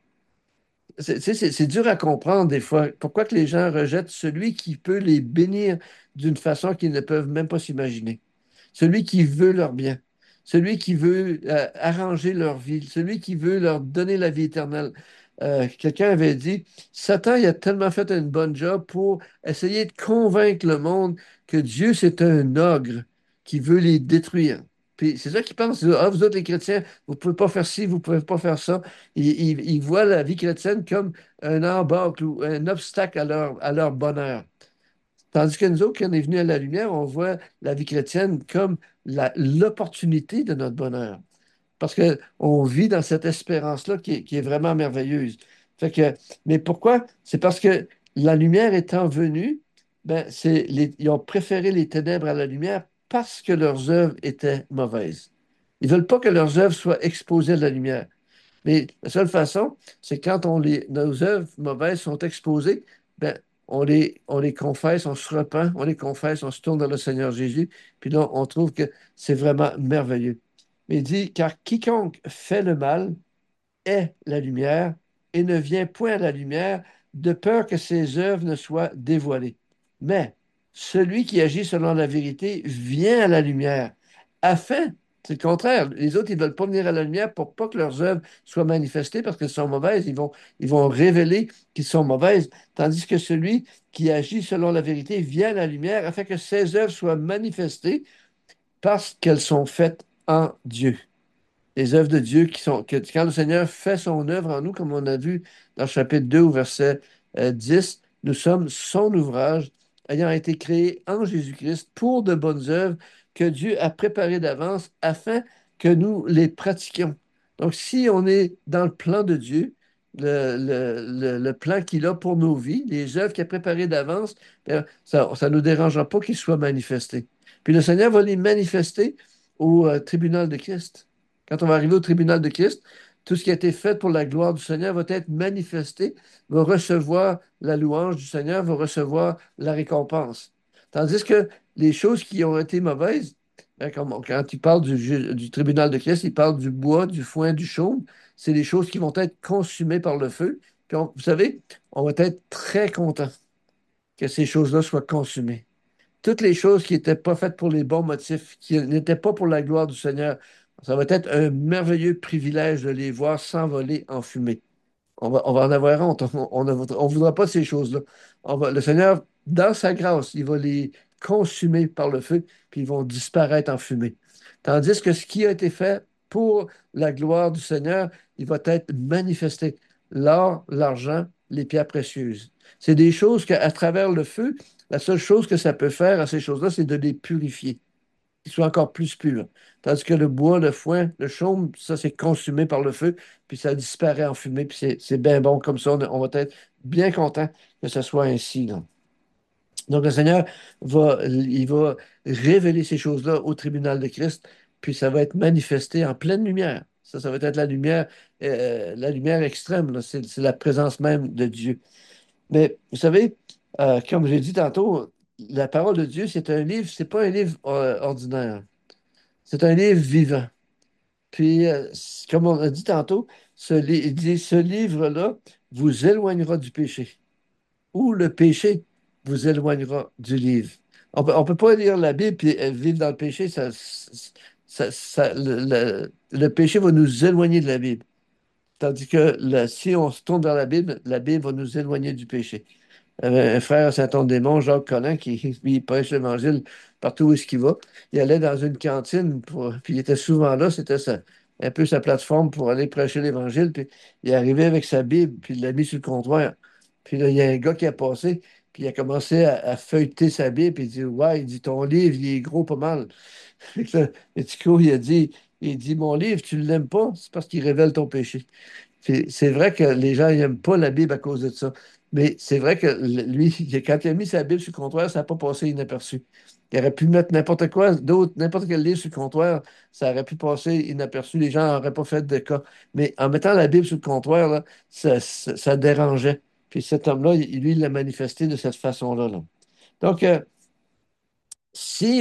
C'est dur à comprendre des fois. Pourquoi que les gens rejettent celui qui peut les bénir d'une façon qu'ils ne peuvent même pas s'imaginer? Celui qui veut leur bien, celui qui veut arranger leur vie, celui qui veut leur donner la vie éternelle. Quelqu'un avait dit, Satan, il a tellement fait une bonne job pour essayer de convaincre le monde que Dieu, c'est un ogre qui veut les détruire. Puis c'est ça qu'ils pensent. Ah, vous autres, les chrétiens, vous ne pouvez pas faire ci, vous ne pouvez pas faire ça. Ils voient la vie chrétienne comme un embâcle ou un obstacle à leur bonheur. Tandis que nous autres, quand on est venus à la lumière, on voit la vie chrétienne comme l'opportunité de notre bonheur. Parce qu'on vit dans cette espérance-là qui est vraiment merveilleuse. Fait que, mais pourquoi? C'est parce que la lumière étant venue, ben, ils ont préféré les ténèbres à la lumière parce que leurs œuvres étaient mauvaises. Ils ne veulent pas que leurs œuvres soient exposées à la lumière. Mais la seule façon, c'est quand nos œuvres mauvaises sont exposées, ben, on les confesse, on se repent, on les confesse, on se tourne vers le Seigneur Jésus, puis là, on trouve que c'est vraiment merveilleux. Mais il dit, car quiconque fait le mal est la lumière et ne vient point à la lumière de peur que ses œuvres ne soient dévoilées. Mais celui qui agit selon la vérité vient à la lumière afin, c'est le contraire, les autres, ils ne veulent pas venir à la lumière pour pas que leurs œuvres soient manifestées parce qu'elles sont mauvaises. Ils vont révéler qu'ils sont mauvaises, tandis que celui qui agit selon la vérité vient à la lumière afin que ses œuvres soient manifestées parce qu'elles sont faites en Dieu, les œuvres de Dieu quand le Seigneur fait son œuvre en nous, comme on a vu dans le chapitre 2 au verset 10, nous sommes son ouvrage, ayant été créé en Jésus-Christ pour de bonnes œuvres que Dieu a préparées d'avance afin que nous les pratiquions. Donc, si on est dans le plan de Dieu, le plan qu'il a pour nos vies, les œuvres qu'il a préparées d'avance, ben, ça ne nous dérangera pas qu'ils soient manifestés. Puis le Seigneur va les manifester au tribunal de Christ. Quand on va arriver au tribunal de Christ, tout ce qui a été fait pour la gloire du Seigneur va être manifesté, va recevoir la louange du Seigneur, va recevoir la récompense. Tandis que les choses qui ont été mauvaises, hein, quand il parle du tribunal de Christ, il parle du bois, du foin, du chaume, c'est des choses qui vont être consumées par le feu. Puis vous savez, on va être très content que ces choses-là soient consumées. Toutes les choses qui n'étaient pas faites pour les bons motifs, qui n'étaient pas pour la gloire du Seigneur, ça va être un merveilleux privilège de les voir s'envoler en fumée. On va en avoir honte. On voudra pas de ces choses-là. Le Seigneur, dans sa grâce, il va les consumer par le feu, puis ils vont disparaître en fumée. Tandis que ce qui a été fait pour la gloire du Seigneur, il va être manifesté. L'or, l'argent, les pierres précieuses. C'est des choses qu'à travers le feu, la seule chose que ça peut faire à ces choses-là, c'est de les purifier, qu'ils soient encore plus purs. Tandis que le bois, le foin, le chaume, ça, c'est consumé par le feu, puis ça disparaît en fumée, puis c'est bien bon comme ça. On va être bien content que ce soit ainsi, là. Donc, le Seigneur il va révéler ces choses-là au tribunal de Christ, puis ça va être manifesté en pleine lumière. Ça va être la lumière extrême, là. C'est la présence même de Dieu. Mais vous savez, comme j'ai dit tantôt, la parole de Dieu, c'est un livre, c'est pas un livre ordinaire. C'est un livre vivant. Puis, comme on a dit tantôt, il dit, ce livre-là vous éloignera du péché, ou le péché vous éloignera du livre. On peut pas lire la Bible et vivre dans le péché. Le péché va nous éloigner de la Bible. Tandis que si on se tourne vers la Bible va nous éloigner du péché. Un frère à Saint-Anne-des-Monts, Jacques Collin, il prêche l'Évangile partout où il va. Il allait dans une cantine, puis il était souvent là, un peu sa plateforme pour aller prêcher l'Évangile. Puis il est arrivé avec sa Bible, puis il l'a mis sur le comptoir. Puis là, il y a un gars qui a passé, puis il a commencé à feuilleter sa Bible, puis il dit, ouais, il dit, ton livre, il est gros pas mal. Fait que là, le petit gars, il dit, mon livre, tu ne l'aimes pas, c'est parce qu'il révèle ton péché. C'est vrai que les gens n'aiment pas la Bible à cause de ça. Mais c'est vrai que lui, quand il a mis sa Bible sur le comptoir, ça n'a pas passé inaperçu. Il aurait pu mettre n'importe quoi d'autre, n'importe quel livre sur le comptoir, ça aurait pu passer inaperçu. Les gens n'auraient pas fait de cas. Mais en mettant la Bible sur le comptoir, là, ça dérangeait. Puis cet homme-là, lui, il l'a manifesté de cette façon-là, là. Donc, si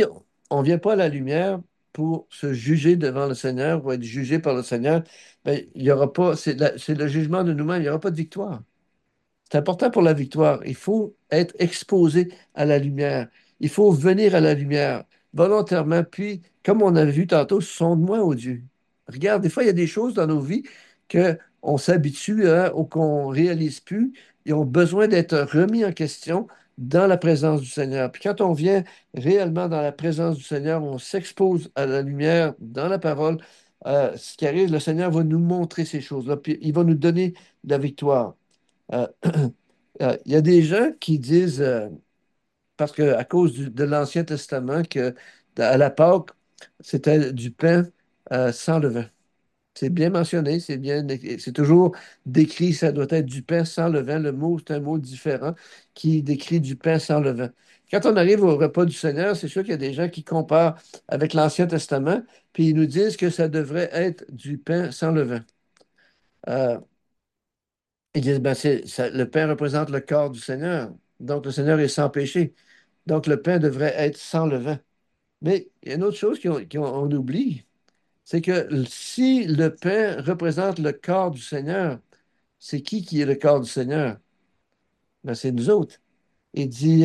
on ne vient pas à la lumière pour se juger devant le Seigneur, pour être jugé par le Seigneur, ben, il y aura pas, c'est le jugement de nous-mêmes, il n'y aura pas de victoire. C'est important pour la victoire. Il faut être exposé à la lumière. Il faut venir à la lumière volontairement. Puis, comme on a vu tantôt, sonde-moi, ô Dieu. Regarde, des fois, il y a des choses dans nos vies qu'on s'habitue à ou qu'on ne réalise plus et ont besoin d'être remis en question dans la présence du Seigneur. Puis quand on vient réellement dans la présence du Seigneur, on s'expose à la lumière dans la parole. Ce qui arrive, le Seigneur va nous montrer ces choses-là, puis il va nous donner la victoire. Euh, il y a des gens qui disent, parce que à cause de l'Ancien Testament, que à la Pâque, c'était du pain sans levain. C'est bien mentionné, c'est toujours décrit, ça doit être du pain sans levain. Le mot, c'est un mot différent qui décrit du pain sans levain. Quand on arrive au repas du Seigneur, c'est sûr qu'il y a des gens qui comparent avec l'Ancien Testament, puis ils nous disent que ça devrait être du pain sans levain. Euh, Ils disent, ben, le pain représente le corps du Seigneur. Donc, le Seigneur est sans péché. Donc, le pain devrait être sans levain. Mais il y a une autre chose qu'on oublie, c'est que si le pain représente le corps du Seigneur, c'est qui est le corps du Seigneur? Ben, c'est nous autres. Il dit,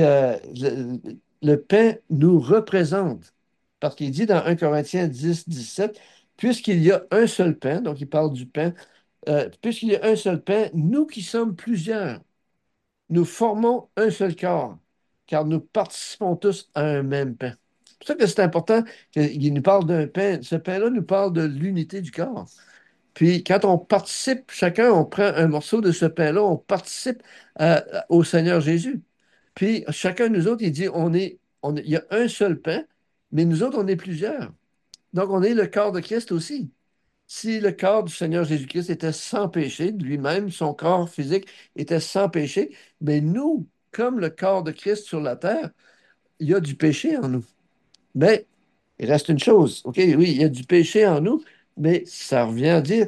le pain nous représente. Parce qu'il dit dans 1 Corinthiens 10, 17, puisqu'il y a un seul pain, donc il parle du pain, puisqu'il y a un seul pain, nous qui sommes plusieurs, nous formons un seul corps, car nous participons tous à un même pain. C'est pour ça que c'est important qu'il nous parle d'un pain. Ce pain-là nous parle de l'unité du corps. Puis quand on participe, chacun, on prend un morceau de ce pain-là, on participe au Seigneur Jésus. Puis chacun de nous autres, il dit, il y a un seul pain, mais nous autres, on est plusieurs. Donc on est le corps de Christ aussi. Si le corps du Seigneur Jésus-Christ était sans péché, lui-même, son corps physique était sans péché, mais nous, comme le corps de Christ sur la terre, il y a du péché en nous. Mais il reste une chose, OK? Oui, il y a du péché en nous, mais ça revient à dire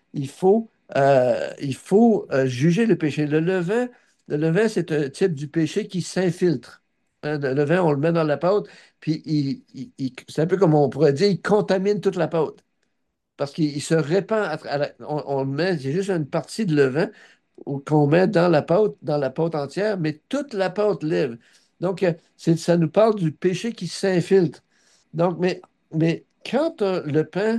qu'il faut juger le péché. Le levain, c'est un type du péché qui s'infiltre. Hein, le levain, on le met dans la pâte, puis c'est un peu comme on pourrait dire, il contamine toute la pâte parce qu'il se répand, on le met, c'est juste une partie de levain qu'on met dans la pâte entière, mais toute la pâte lève. Donc, ça nous parle du péché qui s'infiltre. Donc, mais quand le pain,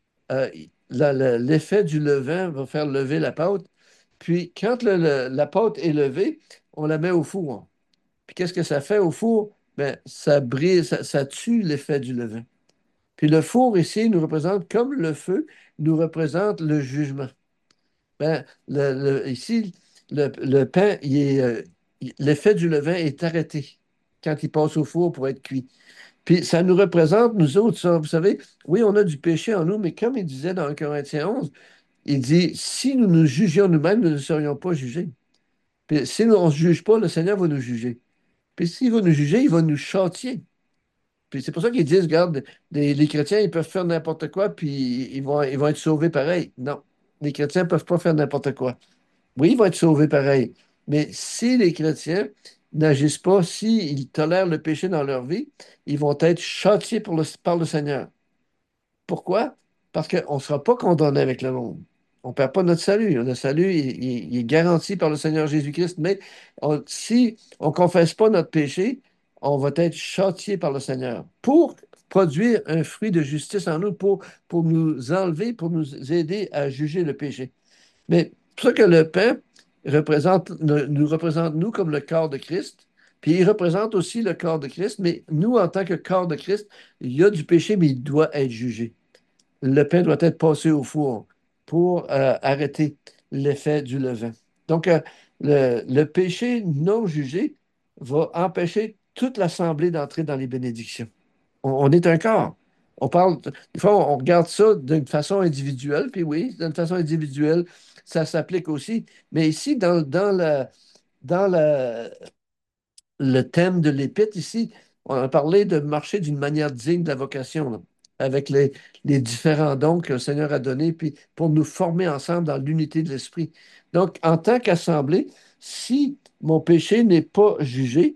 l'effet du levain va faire lever la pâte, puis quand la pâte est levée, on la met au four. Puis qu'est-ce que ça fait au four? Ben, ça brise, ça tue l'effet du levain. Puis le four ici nous représente, comme le feu, nous représente le jugement. Ben, ici, le pain, l'effet du levain est arrêté quand il passe au four pour être cuit. Puis ça nous représente, nous autres, ça. Vous savez, oui, on a du péché en nous, mais comme il disait dans 1 Corinthiens 11, il dit, si nous nous jugions nous-mêmes, nous ne serions pas jugés. Puis si on ne se juge pas, le Seigneur va nous juger. Puis s'il va nous juger, il va nous châtier. Puis c'est pour ça qu'ils disent, regarde, les chrétiens, ils peuvent faire n'importe quoi, puis ils vont être sauvés pareil. Non, les chrétiens ne peuvent pas faire n'importe quoi. Oui, ils vont être sauvés pareil. Mais si les chrétiens n'agissent pas, s'ils tolèrent le péché dans leur vie, ils vont être châtiés par le Seigneur. Pourquoi? Parce qu'on ne sera pas condamné avec le monde. On ne perd pas notre salut. Le salut, il est garanti par le Seigneur Jésus-Christ. Mais si on ne confesse pas notre péché, on va être châtié par le Seigneur pour produire un fruit de justice en nous, pour nous enlever, pour nous aider à juger le péché. Mais c'est pour ça que le pain nous représente, nous, comme le corps de Christ. Puis il représente aussi le corps de Christ, mais nous, en tant que corps de Christ, il y a du péché, mais il doit être jugé. Le pain doit être passé au four pour arrêter l'effet du levain. Donc, le péché non jugé va empêcher toute l'assemblée d'entrer dans les bénédictions. On est un corps. On parle, des fois, on regarde ça d'une façon individuelle, puis oui, d'une façon individuelle, ça s'applique aussi. Mais ici, dans le thème de l'Épître, ici, on a parlé de marcher d'une manière digne de la vocation, là, avec les différents dons que le Seigneur a donnés, puis pour nous former ensemble dans l'unité de l'esprit. Donc, en tant qu'assemblée, si mon péché n'est pas jugé,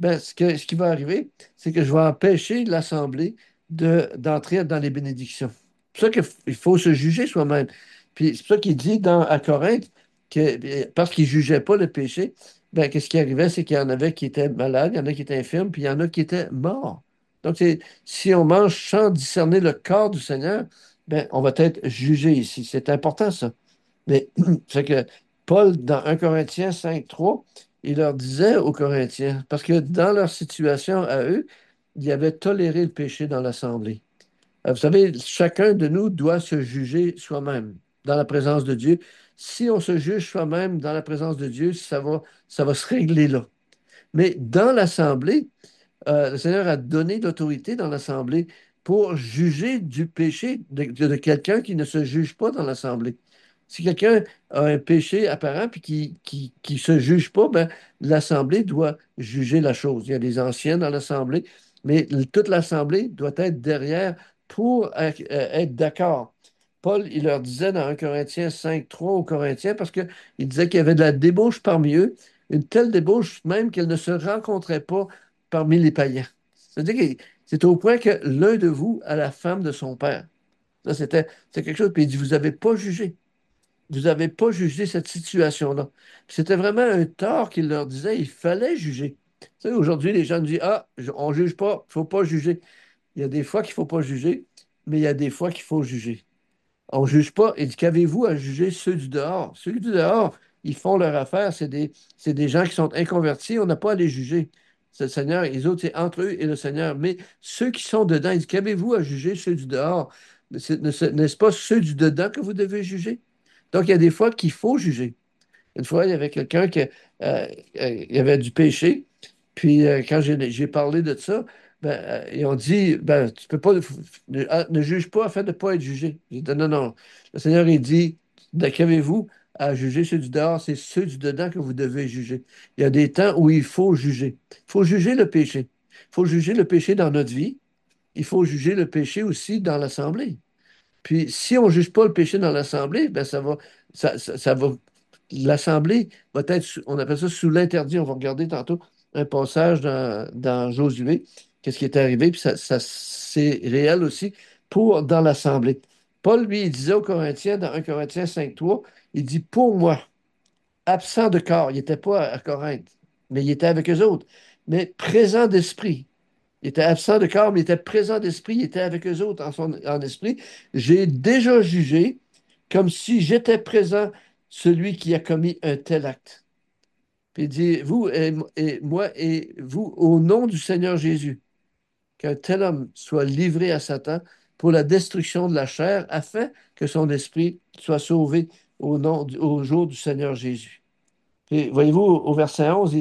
ben, ce qui va arriver, c'est que je vais empêcher l'Assemblée d'entrer dans les bénédictions. C'est pour ça qu'il faut se juger soi-même. Puis c'est pour ça qu'il dit à Corinthe que parce qu'il ne jugeait pas le péché, ben, qu'est-ce qui arrivait, c'est qu'il y en avait qui étaient malades, il y en a qui étaient infirmes, puis il y en a qui étaient morts. Donc, si on mange sans discerner le corps du Seigneur, ben, on va être jugé ici. C'est important, ça. Mais c'est que Paul, dans 1 Corinthiens 5:3, il leur disait aux Corinthiens, parce que dans leur situation à eux, ils avaient toléré le péché dans l'assemblée. Vous savez, chacun de nous doit se juger soi-même dans la présence de Dieu. Si on se juge soi-même dans la présence de Dieu, ça va se régler là. Mais dans l'assemblée, le Seigneur a donné l'autorité dans l'assemblée pour juger du péché de quelqu'un qui ne se juge pas dans l'assemblée. Si quelqu'un a un péché apparent puis qui se juge pas, ben, l'assemblée doit juger la chose. Il y a des anciens dans l'assemblée, mais toute l'assemblée doit être derrière pour être d'accord. Paul, il leur disait dans 1 Corinthiens 5:3 aux Corinthiens, parce qu'il disait qu'il y avait de la débauche parmi eux, une telle débauche même qu'elle ne se rencontrait pas parmi les païens. C'est-à-dire que c'est au point que l'un de vous a la femme de son père. Ça, c'était quelque chose. Puis il dit, vous n'avez pas jugé. Vous n'avez pas jugé cette situation-là. Puis c'était vraiment un tort qu'il leur disait, il fallait juger. Tu sais, aujourd'hui, les gens disent, ah, on ne juge pas, il ne faut pas juger. Il y a des fois qu'il ne faut pas juger, mais il y a des fois qu'il faut juger. On ne juge pas. Il dit, qu'avez-vous à juger ceux du dehors? Ceux du dehors, ils font leur affaire. C'est des gens qui sont inconvertis. On n'a pas à les juger. C'est le Seigneur. Les autres, c'est entre eux et le Seigneur. Mais ceux qui sont dedans, il dit, qu'avez-vous à juger ceux du dehors? N'est-ce pas ceux du dedans que vous devez juger? Donc, il y a des fois qu'il faut juger. Une fois, il y avait quelqu'un qui il y avait du péché. Puis quand j'ai parlé de ça, ben, ils ont dit, ben, tu peux pas, ne juge pas afin de ne pas être jugé. J'ai dit, non, non. Le Seigneur, il dit, qu'avez-vous à juger ceux du dehors? C'est ceux du dedans que vous devez juger. Il y a des temps où il faut juger. Il faut juger le péché. Il faut juger le péché dans notre vie. Il faut juger le péché aussi dans l'assemblée. Puis, si on ne juge pas le péché dans l'Assemblée, ben ça va, l'Assemblée va être, on appelle ça sous l'interdit. On va regarder tantôt un passage dans Josué, qu'est-ce qui est arrivé, puis c'est réel aussi pour dans l'Assemblée. Paul, lui, il disait aux Corinthiens, dans 1 Corinthiens 5:3, il dit, pour moi, absent de corps, il n'était pas à Corinthe, mais il était avec eux autres, mais présent d'esprit. Il était absent de corps, mais il était présent d'esprit, il était avec eux autres en esprit. J'ai déjà jugé comme si j'étais présent celui qui a commis un tel acte. Puis il dit, vous et moi et vous, au nom du Seigneur Jésus, qu'un tel homme soit livré à Satan pour la destruction de la chair, afin que son esprit soit sauvé au jour du Seigneur Jésus. Puis, voyez-vous, au verset 11,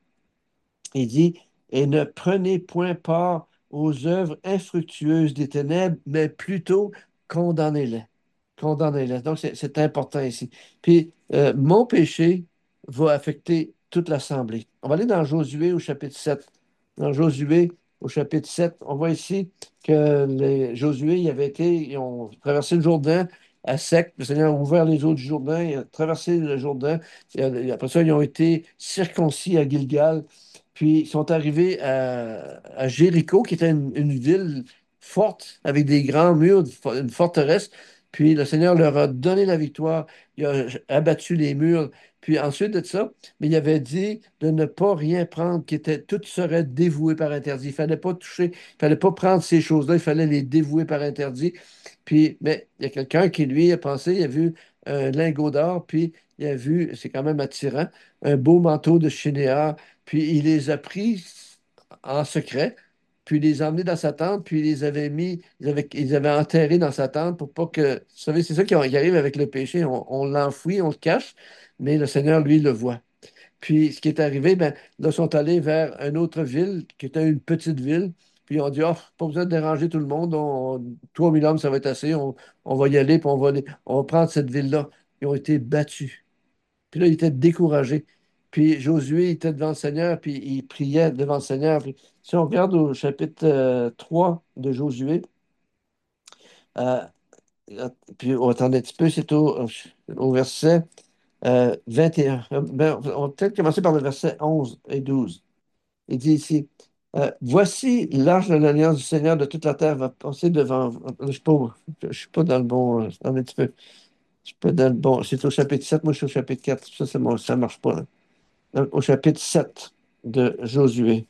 il dit, et ne prenez point part aux œuvres infructueuses des ténèbres, mais plutôt condamnez-les. Condamnez-les. Donc, c'est important ici. Puis, mon péché va affecter toute l'assemblée. On va aller dans Josué au chapitre 7. Dans Josué au chapitre 7, on voit ici que Josué, ils ont traversé le Jourdain à sec. Le Seigneur a ouvert les eaux du Jourdain, il a traversé le Jourdain. Et après ça, ils ont été circoncis à Gilgal. Puis ils sont arrivés à Jéricho, qui était une ville forte, avec des grands murs, une forteresse. Puis le Seigneur leur a donné la victoire. Il a abattu les murs. Puis ensuite de ça, mais il avait dit de ne pas rien prendre, tout serait dévoué par interdit. Il ne fallait pas toucher, il ne fallait pas prendre ces choses-là, il fallait les dévouer par interdit. Puis, mais il y a quelqu'un qui, lui, a pensé, il a vu un lingot d'or, puis il a vu, c'est quand même attirant, un beau manteau de Shinéar, puis il les a pris en secret, puis il les a emmenés dans sa tente, puis il les avait mis, ils avaient enterré dans sa tente pour pas que. Vous savez, c'est ça qui arrive avec le péché. On l'enfouit, on le cache, mais le Seigneur, lui, le voit. Puis ce qui est arrivé, ben, là, ils sont allés vers une autre ville, qui était une petite ville. Puis ils ont dit, oh, pas besoin de déranger tout le monde. 3000 hommes, ça va être assez. On va y aller, puis on va prendre cette ville-là. Ils ont été battus. Puis là, il était découragé. Puis Josué il était devant le Seigneur, puis il priait devant le Seigneur. Puis, si on regarde au chapitre 3 de Josué, euh, puis attendez un petit peu, c'est au verset 21. Ben, on va peut-être commencer par le verset 11 et 12. Il dit ici, voici l'arche de l'alliance du Seigneur de toute la terre va passer devant vous. Je suis pas dans le bon, un petit peu. Je suis pas dans le bon. C'est au chapitre 7, moi je suis au chapitre 4. Ça, c'est bon, ça marche pas, là. Donc, au chapitre 7 de Josué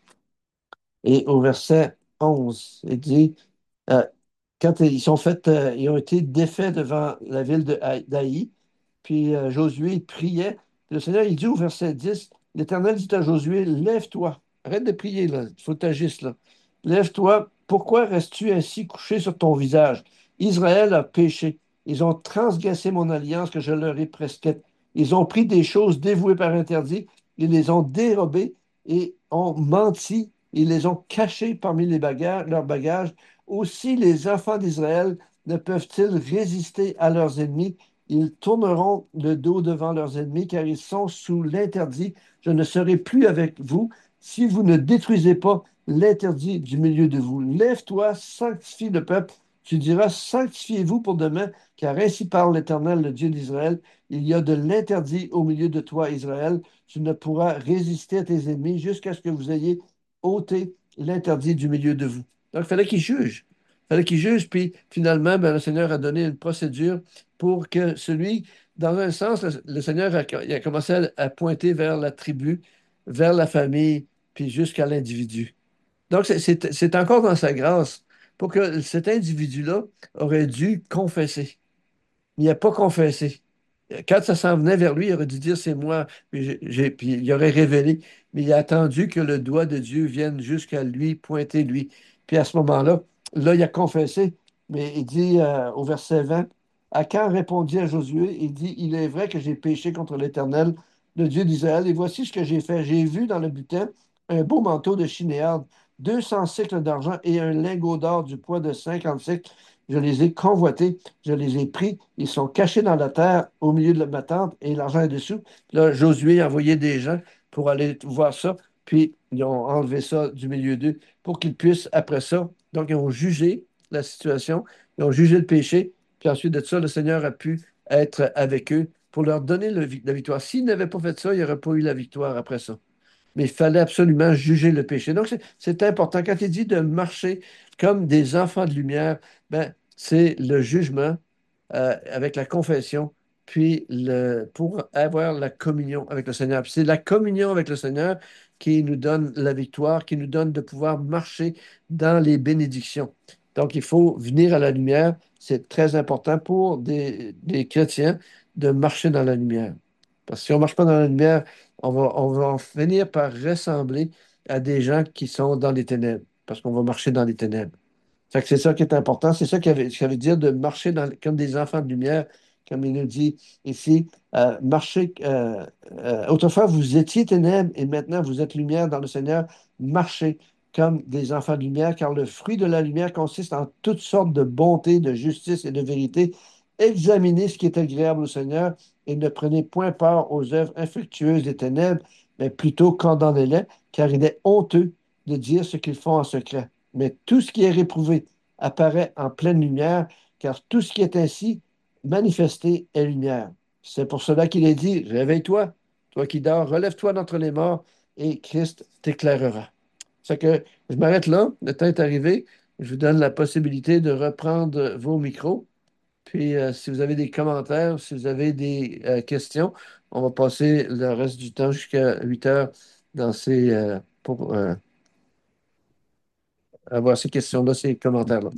et au verset 11, il dit, euh, quand ils ont été défaits devant la ville d'Aï, puis Josué il priait. Puis le Seigneur, il dit au verset 10, l'Éternel dit à Josué, lève-toi, arrête de prier, là, il faut que tu agisses, là. Lève-toi, pourquoi restes-tu ainsi couché sur ton visage? Israël a péché. Ils ont transgressé mon alliance que je leur ai prescrite. Ils ont pris des choses dévouées par interdit, ils les ont dérobées et ont menti. Ils les ont cachées parmi leurs bagages. Aussi, les enfants d'Israël ne peuvent-ils résister à leurs ennemis? Ils tourneront le dos devant leurs ennemis car ils sont sous l'interdit. Je ne serai plus avec vous si vous ne détruisez pas l'interdit du milieu de vous. Lève-toi, sanctifie le peuple. Tu diras, sanctifiez-vous pour demain, car ainsi parle l'Éternel, le Dieu d'Israël. Il y a de l'interdit au milieu de toi, Israël. Tu ne pourras résister à tes ennemis jusqu'à ce que vous ayez ôté l'interdit du milieu de vous. Donc, il fallait qu'il juge. Il fallait qu'il juge, puis finalement, ben, le Seigneur a donné une procédure pour que celui, dans un sens, le Seigneur il a commencé à pointer vers la tribu, vers la famille, puis jusqu'à l'individu. Donc, c'est encore dans sa grâce pour que cet individu-là aurait dû confesser. Il n'a pas confessé. Quand ça s'en venait vers lui, il aurait dû dire c'est moi, puis, puis il aurait révélé, mais il a attendu que le doigt de Dieu vienne jusqu'à lui, pointer lui. Puis à ce moment-là, là, il a confessé, mais il dit au verset 20, Akan répondit à Josué, il dit, il est vrai que j'ai péché contre l'Éternel, le Dieu d'Israël, et voici ce que j'ai fait. J'ai vu dans le butin un beau manteau de chinéard, 200 cycles d'argent et un lingot d'or du poids de 50 cycles. Je les ai convoités, je les ai pris, ils sont cachés dans la terre au milieu de ma tente et l'argent est dessous. Là, Josué a envoyé des gens pour aller voir ça, puis ils ont enlevé ça du milieu d'eux pour qu'ils puissent, après ça, donc ils ont jugé la situation, ils ont jugé le péché, puis ensuite de ça, le Seigneur a pu être avec eux pour leur donner la victoire. S'ils n'avaient pas fait ça, il n'y aurait pas eu la victoire après ça. Mais il fallait absolument juger le péché. Donc, c'est important. Quand il dit de marcher comme des enfants de lumière, ben, c'est le jugement avec la confession, puis pour avoir la communion avec le Seigneur. Puis c'est la communion avec le Seigneur qui nous donne la victoire, qui nous donne de pouvoir marcher dans les bénédictions. Donc, il faut venir à la lumière. C'est très important pour des chrétiens de marcher dans la lumière. Parce que si on ne marche pas dans la lumière, on va en finir par ressembler à des gens qui sont dans les ténèbres, parce qu'on va marcher dans les ténèbres. Fait que c'est ça qui est important. C'est ça ça veut dire de marcher comme des enfants de lumière, comme il nous dit ici. Marcher. Autrefois, vous étiez ténèbres et maintenant vous êtes lumière dans le Seigneur. Marchez comme des enfants de lumière, car le fruit de la lumière consiste en toutes sortes de bonté, de justice et de vérité. Examinez ce qui est agréable au Seigneur et ne prenez point part aux œuvres infructueuses des ténèbres, mais plutôt condamnez-les, car il est honteux de dire ce qu'ils font en secret. Mais tout ce qui est réprouvé apparaît en pleine lumière, car tout ce qui est ainsi manifesté est lumière. C'est pour cela qu'il est dit, réveille-toi, toi qui dors, relève-toi d'entre les morts, et Christ t'éclairera. C'est que je m'arrête là, le temps est arrivé. Je vous donne la possibilité de reprendre vos micros. Puis, si vous avez des commentaires, si vous avez des questions, on va passer le reste du temps jusqu'à 8 heures pour avoir ces questions-là, ces commentaires-là.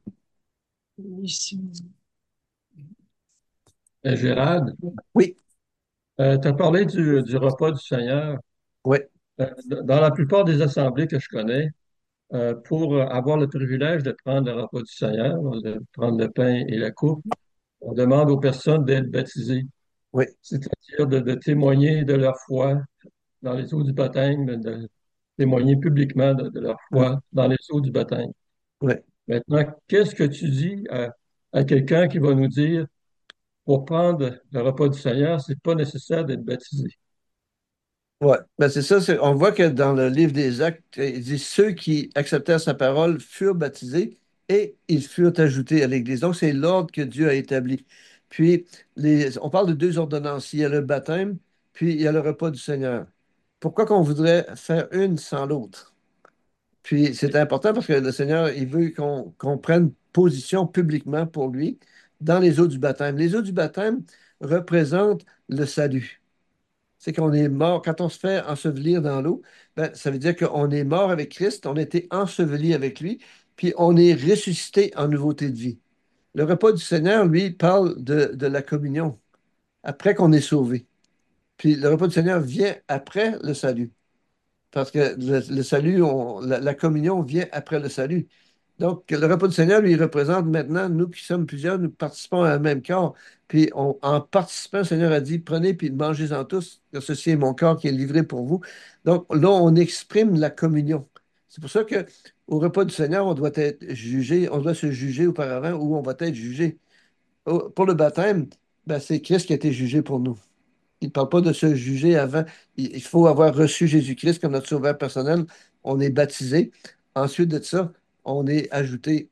Gérald, Oui, tu as parlé du repas du Seigneur. oui, Dans la plupart des assemblées que je connais, pour avoir le privilège de prendre le repas du Seigneur, de prendre le pain et la coupe, on demande aux personnes d'être baptisées, oui, c'est-à-dire de témoigner de leur foi dans les eaux du baptême, de témoigner publiquement de leur oui, foi dans les eaux du baptême. oui. Maintenant, qu'est-ce que tu dis à quelqu'un qui va nous dire, pour prendre le repas du Seigneur, c'est pas nécessaire d'être baptisé? Ouais. Ben c'est ça, on voit que dans le livre des Actes, il dit ceux qui acceptèrent sa parole furent baptisés et ils furent ajoutés à l'Église. Donc, c'est l'ordre que Dieu a établi. Puis, on parle de deux ordonnances. Il y a le baptême, puis il y a le repas du Seigneur. pourquoi qu'on voudrait faire une sans l'autre? Puis c'est important parce que le Seigneur, il veut qu'on prenne position publiquement pour lui dans les eaux du baptême. Les eaux du baptême représentent le salut. C'est qu'on est mort. Quand on se fait ensevelir dans l'eau, ben, ça veut dire qu'on est mort avec Christ, on a été enseveli avec lui, puis on est ressuscité en nouveauté de vie. Le repas du Seigneur, lui, parle de la communion, après qu'on est sauvé. Puis le repas du Seigneur vient après le salut. Parce que le salut, la communion vient après le salut. Donc, le repas du Seigneur, lui, il représente maintenant, nous qui sommes plusieurs, nous participons à un même corps. Puis, en participant, le Seigneur a dit, prenez puis mangez-en tous, car ceci est mon corps qui est livré pour vous. Donc, là, on exprime la communion. C'est pour ça que au repas du Seigneur, on doit être jugé, on doit se juger auparavant ou on va être jugé. Pour le baptême, ben, c'est Christ qui a été jugé pour nous. Il ne parle pas de se juger avant. Il faut avoir reçu Jésus-Christ comme notre sauveur personnel. On est baptisé. Ensuite de ça, on est ajouté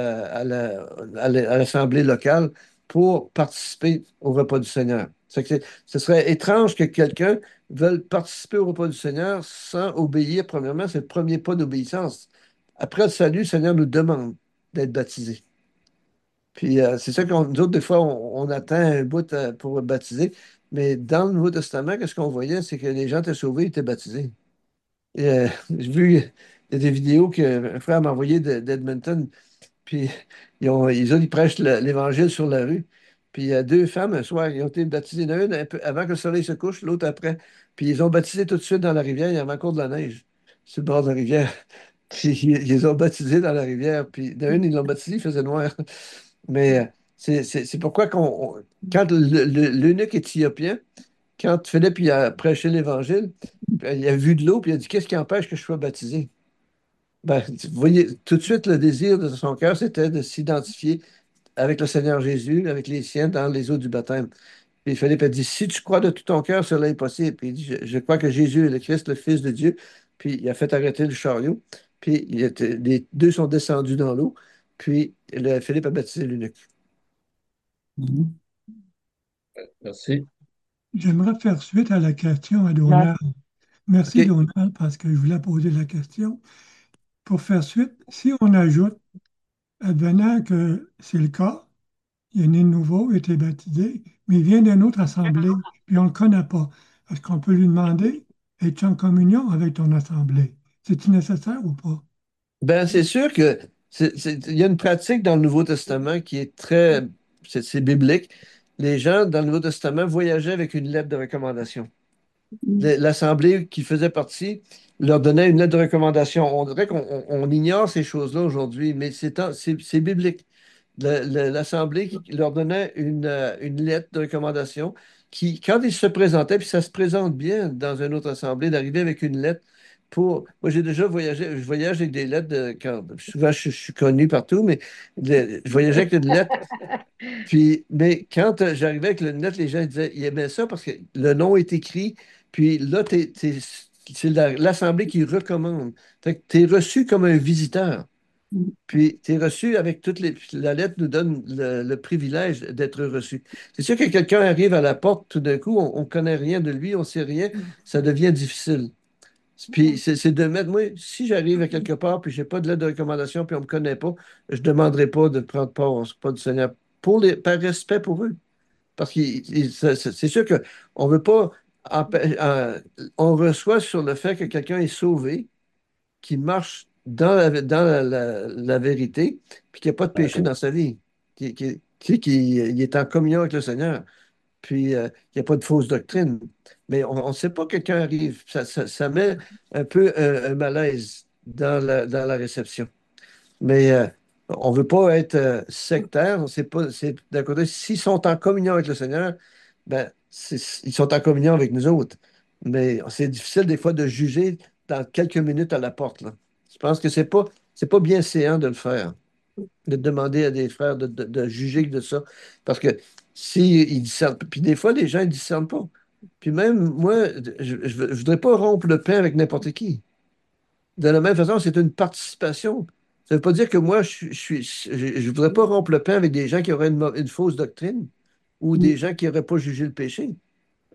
à l'Assemblée locale pour participer au repas du Seigneur. Ce serait étrange que quelqu'un veuille participer au repas du Seigneur sans obéir. Premièrement, c'est le premier pas d'obéissance. Après le salut, le Seigneur nous demande d'être baptisés. Puis c'est ça qu'on nous autres, des fois, on attend un bout pour baptiser. Mais dans le Nouveau Testament, qu'est-ce qu'on voyait? C'est que les gens étaient sauvés, ils étaient baptisés. Et, j'ai vu, il y a des vidéos qu'un frère m'a envoyées d'Edmonton. Puis ils prêchent l'Évangile sur la rue. Puis il y a deux femmes, un soir, ils ont été baptisées. Il y en a une un peu avant que le soleil se couche, l'autre après. Puis ils ont baptisé tout de suite dans la rivière. Il y avait encore de la neige sur le bord de la rivière. Puis ils les ont baptisés dans la rivière. Puis d'une, ils l'ont baptisé, il faisait noir. Mais c'est pourquoi quand l'eunuque éthiopien, quand Philippe il a prêché l'Évangile, il a vu de l'eau, puis il a dit, qu'est-ce qui empêche que je sois baptisé? Ben, vous voyez, tout de suite, le désir de son cœur, c'était de s'identifier avec le Seigneur Jésus, avec les siens, dans les eaux du baptême. Puis Philippe a dit, si tu crois de tout ton cœur, cela est possible. Puis il dit, je crois que Jésus est le Christ, le Fils de Dieu. Puis il a fait arrêter le chariot. Puis les deux sont descendus dans l'eau. Puis Philippe a baptisé l'eunuque. Mhm. Merci. J'aimerais faire suite à la question à Donald. Merci OK. Donald parce que je voulais poser la question. Pour faire suite, si on ajoute, advenant que c'est le cas, il est né de nouveau, il a été baptisé, mais il vient d'une autre assemblée, puis on ne le connaît pas. Est-ce qu'on peut lui demander, es-tu en communion avec ton assemblée? C'est-il nécessaire ou pas? Ben, c'est sûr que il y a une pratique dans le Nouveau Testament qui est très, c'est biblique. Les gens dans le Nouveau Testament voyageaient avec une lettre de recommandation. L'Assemblée qui faisait partie leur donnait une lettre de recommandation. On dirait qu'on ignore ces choses-là aujourd'hui, mais c'est biblique. L'Assemblée qui leur donnait une lettre de recommandation qui, quand ils se présentaient, puis ça se présente bien dans une autre assemblée, d'arriver avec une lettre pour... Moi, j'ai déjà voyagé, je voyage avec des lettres, souvent je suis connu partout, mais je voyageais avec une lettre puis, mais quand j'arrivais avec le net, les gens disaient, ils aimaient ça parce que le nom est écrit. Puis là, c'est l'Assemblée qui recommande. Fait que tu es reçu comme un visiteur. Puis tu es reçu avec toutes les. La lettre nous donne le privilège d'être reçu. C'est sûr que quelqu'un arrive à la porte tout d'un coup, on ne connaît rien de lui, on ne sait rien, ça devient difficile. Puis c'est de mettre, moi, si j'arrive à quelque part, puis je n'ai pas de lettre de recommandation, puis on ne me connaît pas, je ne demanderai pas de prendre part au repas du Seigneur par respect pour eux. Parce que c'est sûr qu'on ne veut pas. On reçoit sur le fait que quelqu'un est sauvé, qui marche dans la vérité, puis qu'il n'y a pas de péché dans sa vie, il est en communion avec le Seigneur, puis il n'y a pas de fausse doctrine. Mais on ne sait pas quelqu'un arrive. Ça met un peu un malaise dans la réception. Mais on ne veut pas être sectaire. C'est pas, c'est, d'un côté, s'ils sont en communion avec le Seigneur, ben, ils sont en communion avec nous autres. Mais c'est difficile des fois de juger dans quelques minutes à la porte, là. Je pense que c'est pas bien séant de le faire, de demander à des frères de juger de ça. Parce que s'ils discernent, puis des fois, les gens ne discernent pas. Puis même, moi, je ne voudrais pas rompre le pain avec n'importe qui. De la même façon, c'est une participation. Ça ne veut pas dire que moi, je voudrais pas rompre le pain avec des gens qui auraient une fausse doctrine ou des gens qui n'auraient pas jugé le péché.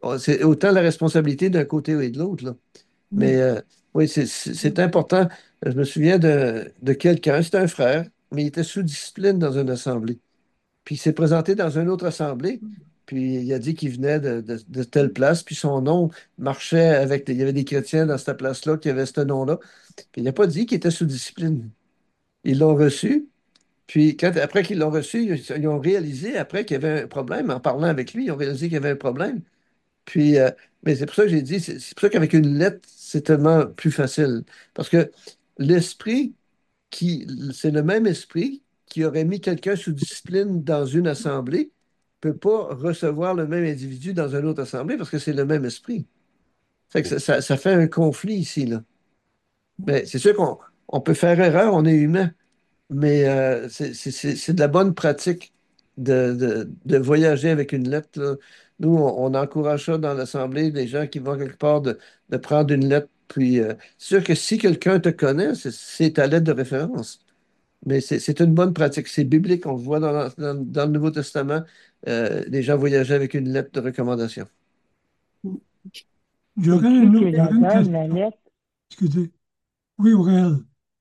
c'est autant la responsabilité d'un côté et de l'autre, là. Mais oui, c'est important. Je me souviens de quelqu'un, c'était un frère, mais il était sous discipline dans une assemblée. Puis il s'est présenté dans une autre assemblée, puis il a dit qu'il venait de telle place, puis son nom marchait avec... Il y avait des chrétiens dans cette place-là qui avaient ce nom-là. Puis il n'a pas dit qu'il était sous discipline. Ils l'ont reçu, puis après qu'ils l'ont reçu, ils ont réalisé après qu'il y avait un problème. En parlant avec lui, ils ont réalisé qu'il y avait un problème. Puis, mais c'est pour ça que j'ai dit, c'est pour ça qu'avec une lettre, c'est tellement plus facile. Parce que l'esprit c'est le même esprit qui aurait mis quelqu'un sous discipline dans une assemblée, ne peut pas recevoir le même individu dans une autre assemblée parce que c'est le même esprit. Fait que ça fait un conflit ici, là. Mais c'est sûr qu'on peut faire erreur, on est humain, mais c'est de la bonne pratique de voyager avec une lettre, là. Nous, on encourage ça dans l'Assemblée, les gens qui vont quelque part, de prendre une lettre. Puis, c'est sûr que si quelqu'un te connaît, c'est ta lettre de référence. Mais c'est une bonne pratique. C'est biblique. On le voit dans le Nouveau Testament. Les gens voyageaient avec une lettre de recommandation. J'aurais j'aurais une donne, la question. lettre? Excusez. Oui, Aurel.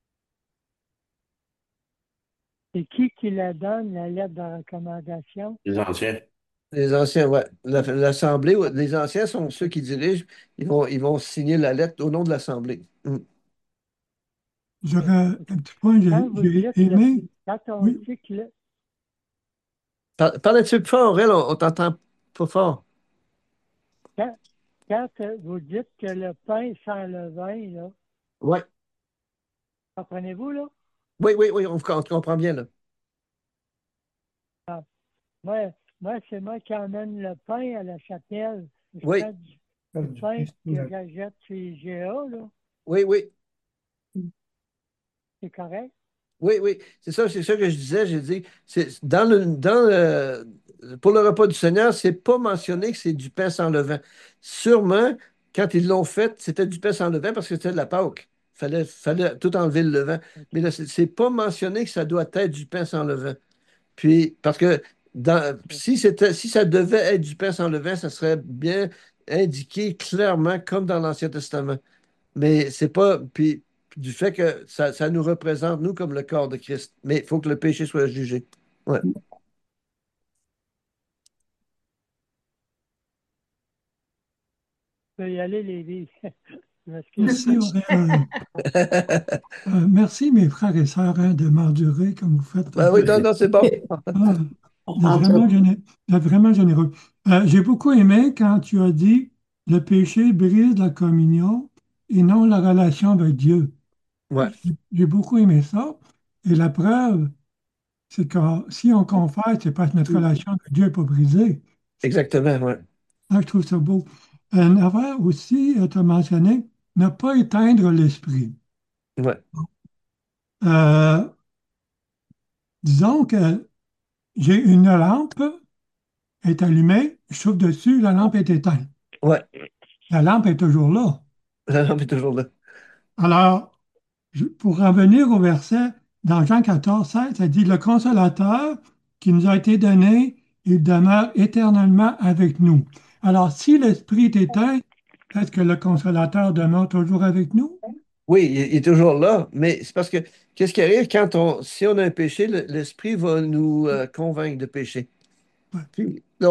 C'est qui la donne, la lettre de recommandation? Les anciens. Les anciens, ouais. L'Assemblée, ouais, les anciens sont ceux qui dirigent. Ils vont signer la lettre au nom de l'Assemblée. J'aurais un petit point. Quand vous J'ai dites, aimé. quand on Oui, dit que Parle un petit peu fort, Aurel, on t'entend pas fort. quand, quand vous dites que le pain sans levain, là, Oui, comprenez-vous, là? oui, oui, oui, on comprend bien, là. Ah, moi, c'est moi qui emmène le pain à la chapelle. Je Oui, prends du pain que j'achète chez IGA, là. oui, oui. C'est correct? Oui, oui, c'est ça que je disais. J'ai dit, pour le repas du Seigneur, c'est pas mentionné que c'est du pain sans levain. Sûrement, quand ils l'ont fait, c'était du pain sans levain parce que c'était de la Pâque. Fallait tout enlever le levain. Mais OK. là, c'est pas mentionné que ça doit être du pain sans levain. Puis, parce que si ça devait être du pain sans levain, ça serait bien indiqué clairement, comme dans l'Ancien Testament. Mais c'est pas. Puis du fait que ça nous représente, nous, comme le corps de Christ. Mais il faut que le péché soit jugé. Ouais. Je peux y aller, Lévi. Je m'excuse. merci, Aurel. Merci, mes frères et sœurs, hein, de m'endurer comme vous faites. Ben oui, non, non, c'est bon. Ah, vous êtes vraiment, vous êtes vraiment généreux. J'ai beaucoup aimé quand tu as dit le péché brise la communion et non la relation avec Dieu. Ouais, J'ai beaucoup aimé ça. Et la preuve, c'est que si on confesse, c'est parce que notre relation avec Dieu n'est pas brisée. exactement. Ouais. Ah, je trouve ça beau. Une affaire aussi, tu as mentionné, ne pas éteindre l'esprit. Ouais. Euh, disons que j'ai une lampe, elle est allumée, je souffle dessus, la lampe est éteinte. Ouais. La lampe est toujours là. On est toujours là. Alors, pour en venir au verset dans Jean 14, 16, ça dit, le consolateur qui nous a été donné, il demeure éternellement avec nous. Alors, si l'esprit est éteint, est-ce que le consolateur demeure toujours avec nous? Oui, il est toujours là, mais c'est parce que qu'est-ce qui arrive si on a un péché, l'Esprit va nous convaincre de pécher. Ouais. Puis, là,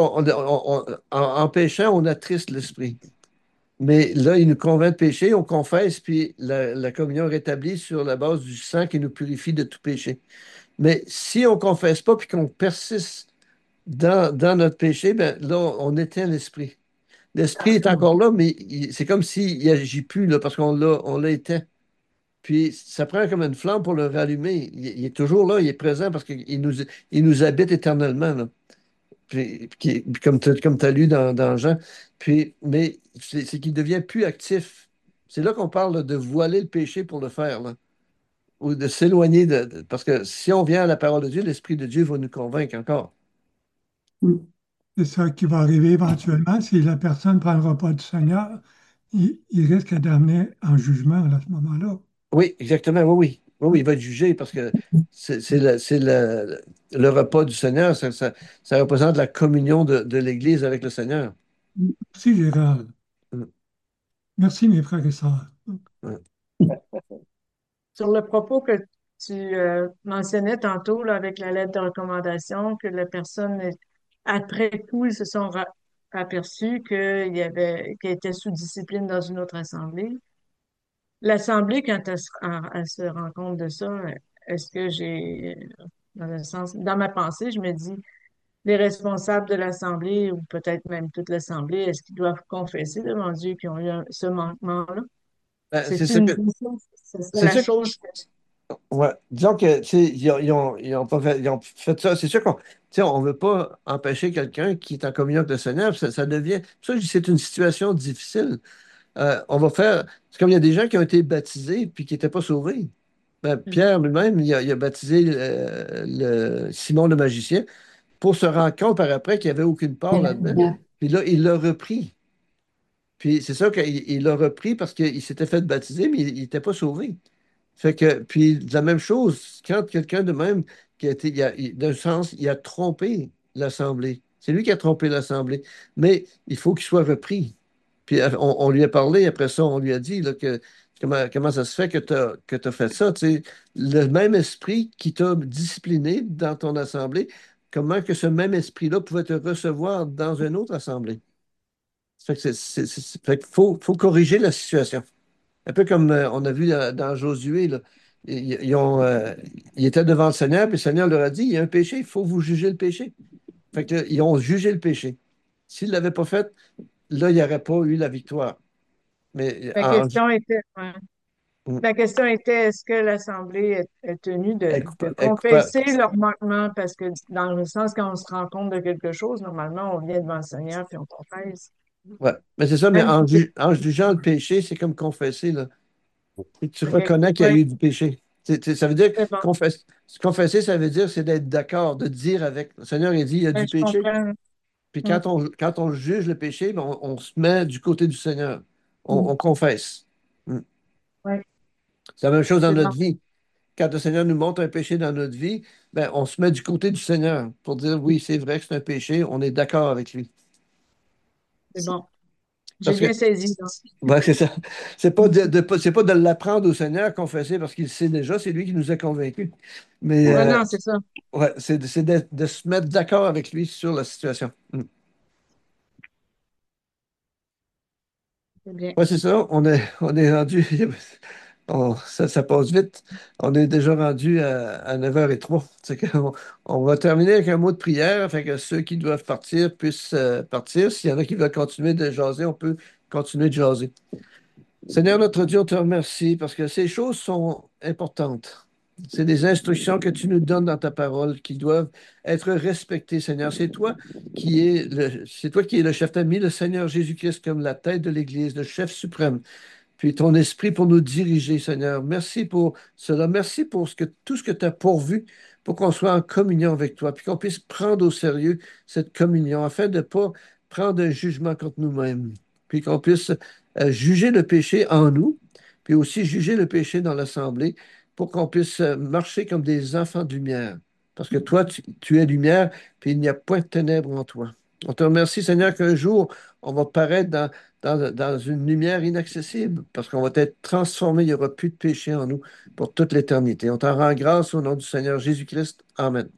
en péchant, on attriste l'Esprit. Mais là, il nous convainc de péché, on confesse, puis la communion est rétablie sur la base du sang qui nous purifie de tout péché. Mais si on ne confesse pas, puis qu'on persiste dans notre péché, ben là, on éteint l'esprit. L'esprit est encore là, mais c'est comme s'il n'agit plus, là, parce qu'on l'a éteint. Puis ça prend comme une flamme pour le rallumer. Il est toujours là, il est présent parce qu'il nous habite éternellement, là. Puis comme tu as lu dans Jean. Mais c'est qu'il devient plus actif. C'est là qu'on parle là, de voiler le péché pour le faire, là, ou de s'éloigner parce que si on vient à la parole de Dieu, l'Esprit de Dieu va nous convaincre encore. C'est ça qui va arriver éventuellement. Si la personne ne prend le repas du Seigneur, il risque d'amener en jugement à ce moment-là. Oui, exactement, oui, oui. Oui, oui, il va être jugé parce que c'est le repas du Seigneur, ça représente la communion de l'Église avec le Seigneur. Merci, Gérald. Mm. Merci, mes frères et sœurs. Ouais. Sur le propos que tu mentionnais tantôt là, avec la lettre de recommandation, que la personne, après coup, ils se sont aperçus qu'il était sous discipline dans une autre assemblée. L'assemblée, quand elle se rend compte de ça, est-ce que dans le sens, dans ma pensée, je me dis, les responsables de l'assemblée, ou peut-être même toute l'assemblée, est-ce qu'ils doivent confesser devant Dieu qu'ils ont eu ce manquement-là? Ben, C'est une c'est c'est la sûr. chose. Ouais. Disons que, tu sais, ils ont pas fait, ils ont fait ça. C'est sûr qu'on, tu sais, on veut pas empêcher quelqu'un qui est en communion avec le Seigneur. Ça devient, ça, je dis, c'est une situation difficile. On va faire, c'est comme il y a des gens qui ont été baptisés puis qui n'étaient pas sauvés. Ben, Pierre lui-même, il a baptisé Simon le magicien pour se rendre compte par après qu'il n'y avait aucune part là-dedans. Puis là, il l'a repris. Puis c'est ça qu'il l'a repris parce qu'il s'était fait baptiser, mais il n'était pas sauvé. Fait que, puis la même chose, quand quelqu'un de même qui a été, d'un sens, il a trompé l'Assemblée. C'est lui qui a trompé l'Assemblée. Mais il faut qu'il soit repris. Puis on lui a parlé, après ça, on lui a dit là, que comment ça se fait que tu fait ça? Tu sais, le même esprit qui t'a discipliné dans ton assemblée, comment que ce même esprit-là pouvait te recevoir dans une autre assemblée? Ça fait que fait qu'il faut corriger la situation. Un peu comme on a vu dans Josué, là. Ils étaient devant le Seigneur, puis le Seigneur leur a dit, il y a un péché, il faut vous juger le péché. Fait que, ils ont jugé le péché. S'ils ne l'avaient pas fait, là, il n'y aurait pas eu la victoire. Mais La question était, ouais. La question était, est-ce que l'Assemblée est tenue de coupable. confesser leur manquement? Parce que dans le sens, quand on se rend compte de quelque chose, normalement, on vient devant le Seigneur puis on confesse. Ouais. Mais c'est ça, mais Même si c'est... en jugeant le péché, c'est comme confesser, là. Et tu OK. reconnais qu'il y a Oui, eu du péché. Ça veut dire, c'est bon. confesser, ça veut dire, c'est d'être d'accord, de dire avec. Le Seigneur, il dit, il y a Ouais, du je péché. comprends. Puis Mm. quand on juge le péché, ben, on se met du côté du Seigneur. On confesse. Mm. Ouais, C'est la même chose dans c'est bon. notre vie. Quand le Seigneur nous montre un péché dans notre vie, ben, on se met du côté du Seigneur pour dire oui, c'est vrai que c'est un péché, on est d'accord avec lui. C'est bon. J'ai Parce que, bien saisi, là. ouais, c'est ça. C'est pas de l'apprendre au Seigneur à confesser parce qu'il sait déjà, c'est lui qui nous a convaincus. Mais Ouais, non, c'est ça. ouais, c'est de se mettre d'accord avec lui sur la situation. Mm. C'est bien. Ouais, c'est ça. On est rendu. Ça passe vite. On est déjà rendu à 9h03. C'est qu'on on va terminer avec un mot de prière afin que ceux qui doivent partir puissent partir. S'il y en a qui veulent continuer de jaser, on peut continuer de jaser. Seigneur notre Dieu, on te remercie parce que ces choses sont importantes. C'est des instructions que tu nous donnes dans ta parole qui doivent être respectées, Seigneur. C'est toi qui es le chef. T'as mis le Seigneur Jésus-Christ comme la tête de l'Église, le chef suprême, puis ton esprit pour nous diriger, Seigneur. Merci pour cela. Merci pour tout ce que tu as pourvu pour qu'on soit en communion avec toi, puis qu'on puisse prendre au sérieux cette communion afin de ne pas prendre un jugement contre nous-mêmes, puis qu'on puisse juger le péché en nous, puis aussi juger le péché dans l'assemblée pour qu'on puisse marcher comme des enfants de lumière. Parce que toi, tu es lumière, puis il n'y a point de ténèbres en toi. On te remercie, Seigneur, qu'un jour, on va paraître dans une lumière inaccessible, parce qu'on va être transformé, il n'y aura plus de péché en nous pour toute l'éternité. On t'en rend grâce au nom du Seigneur Jésus-Christ. Amen.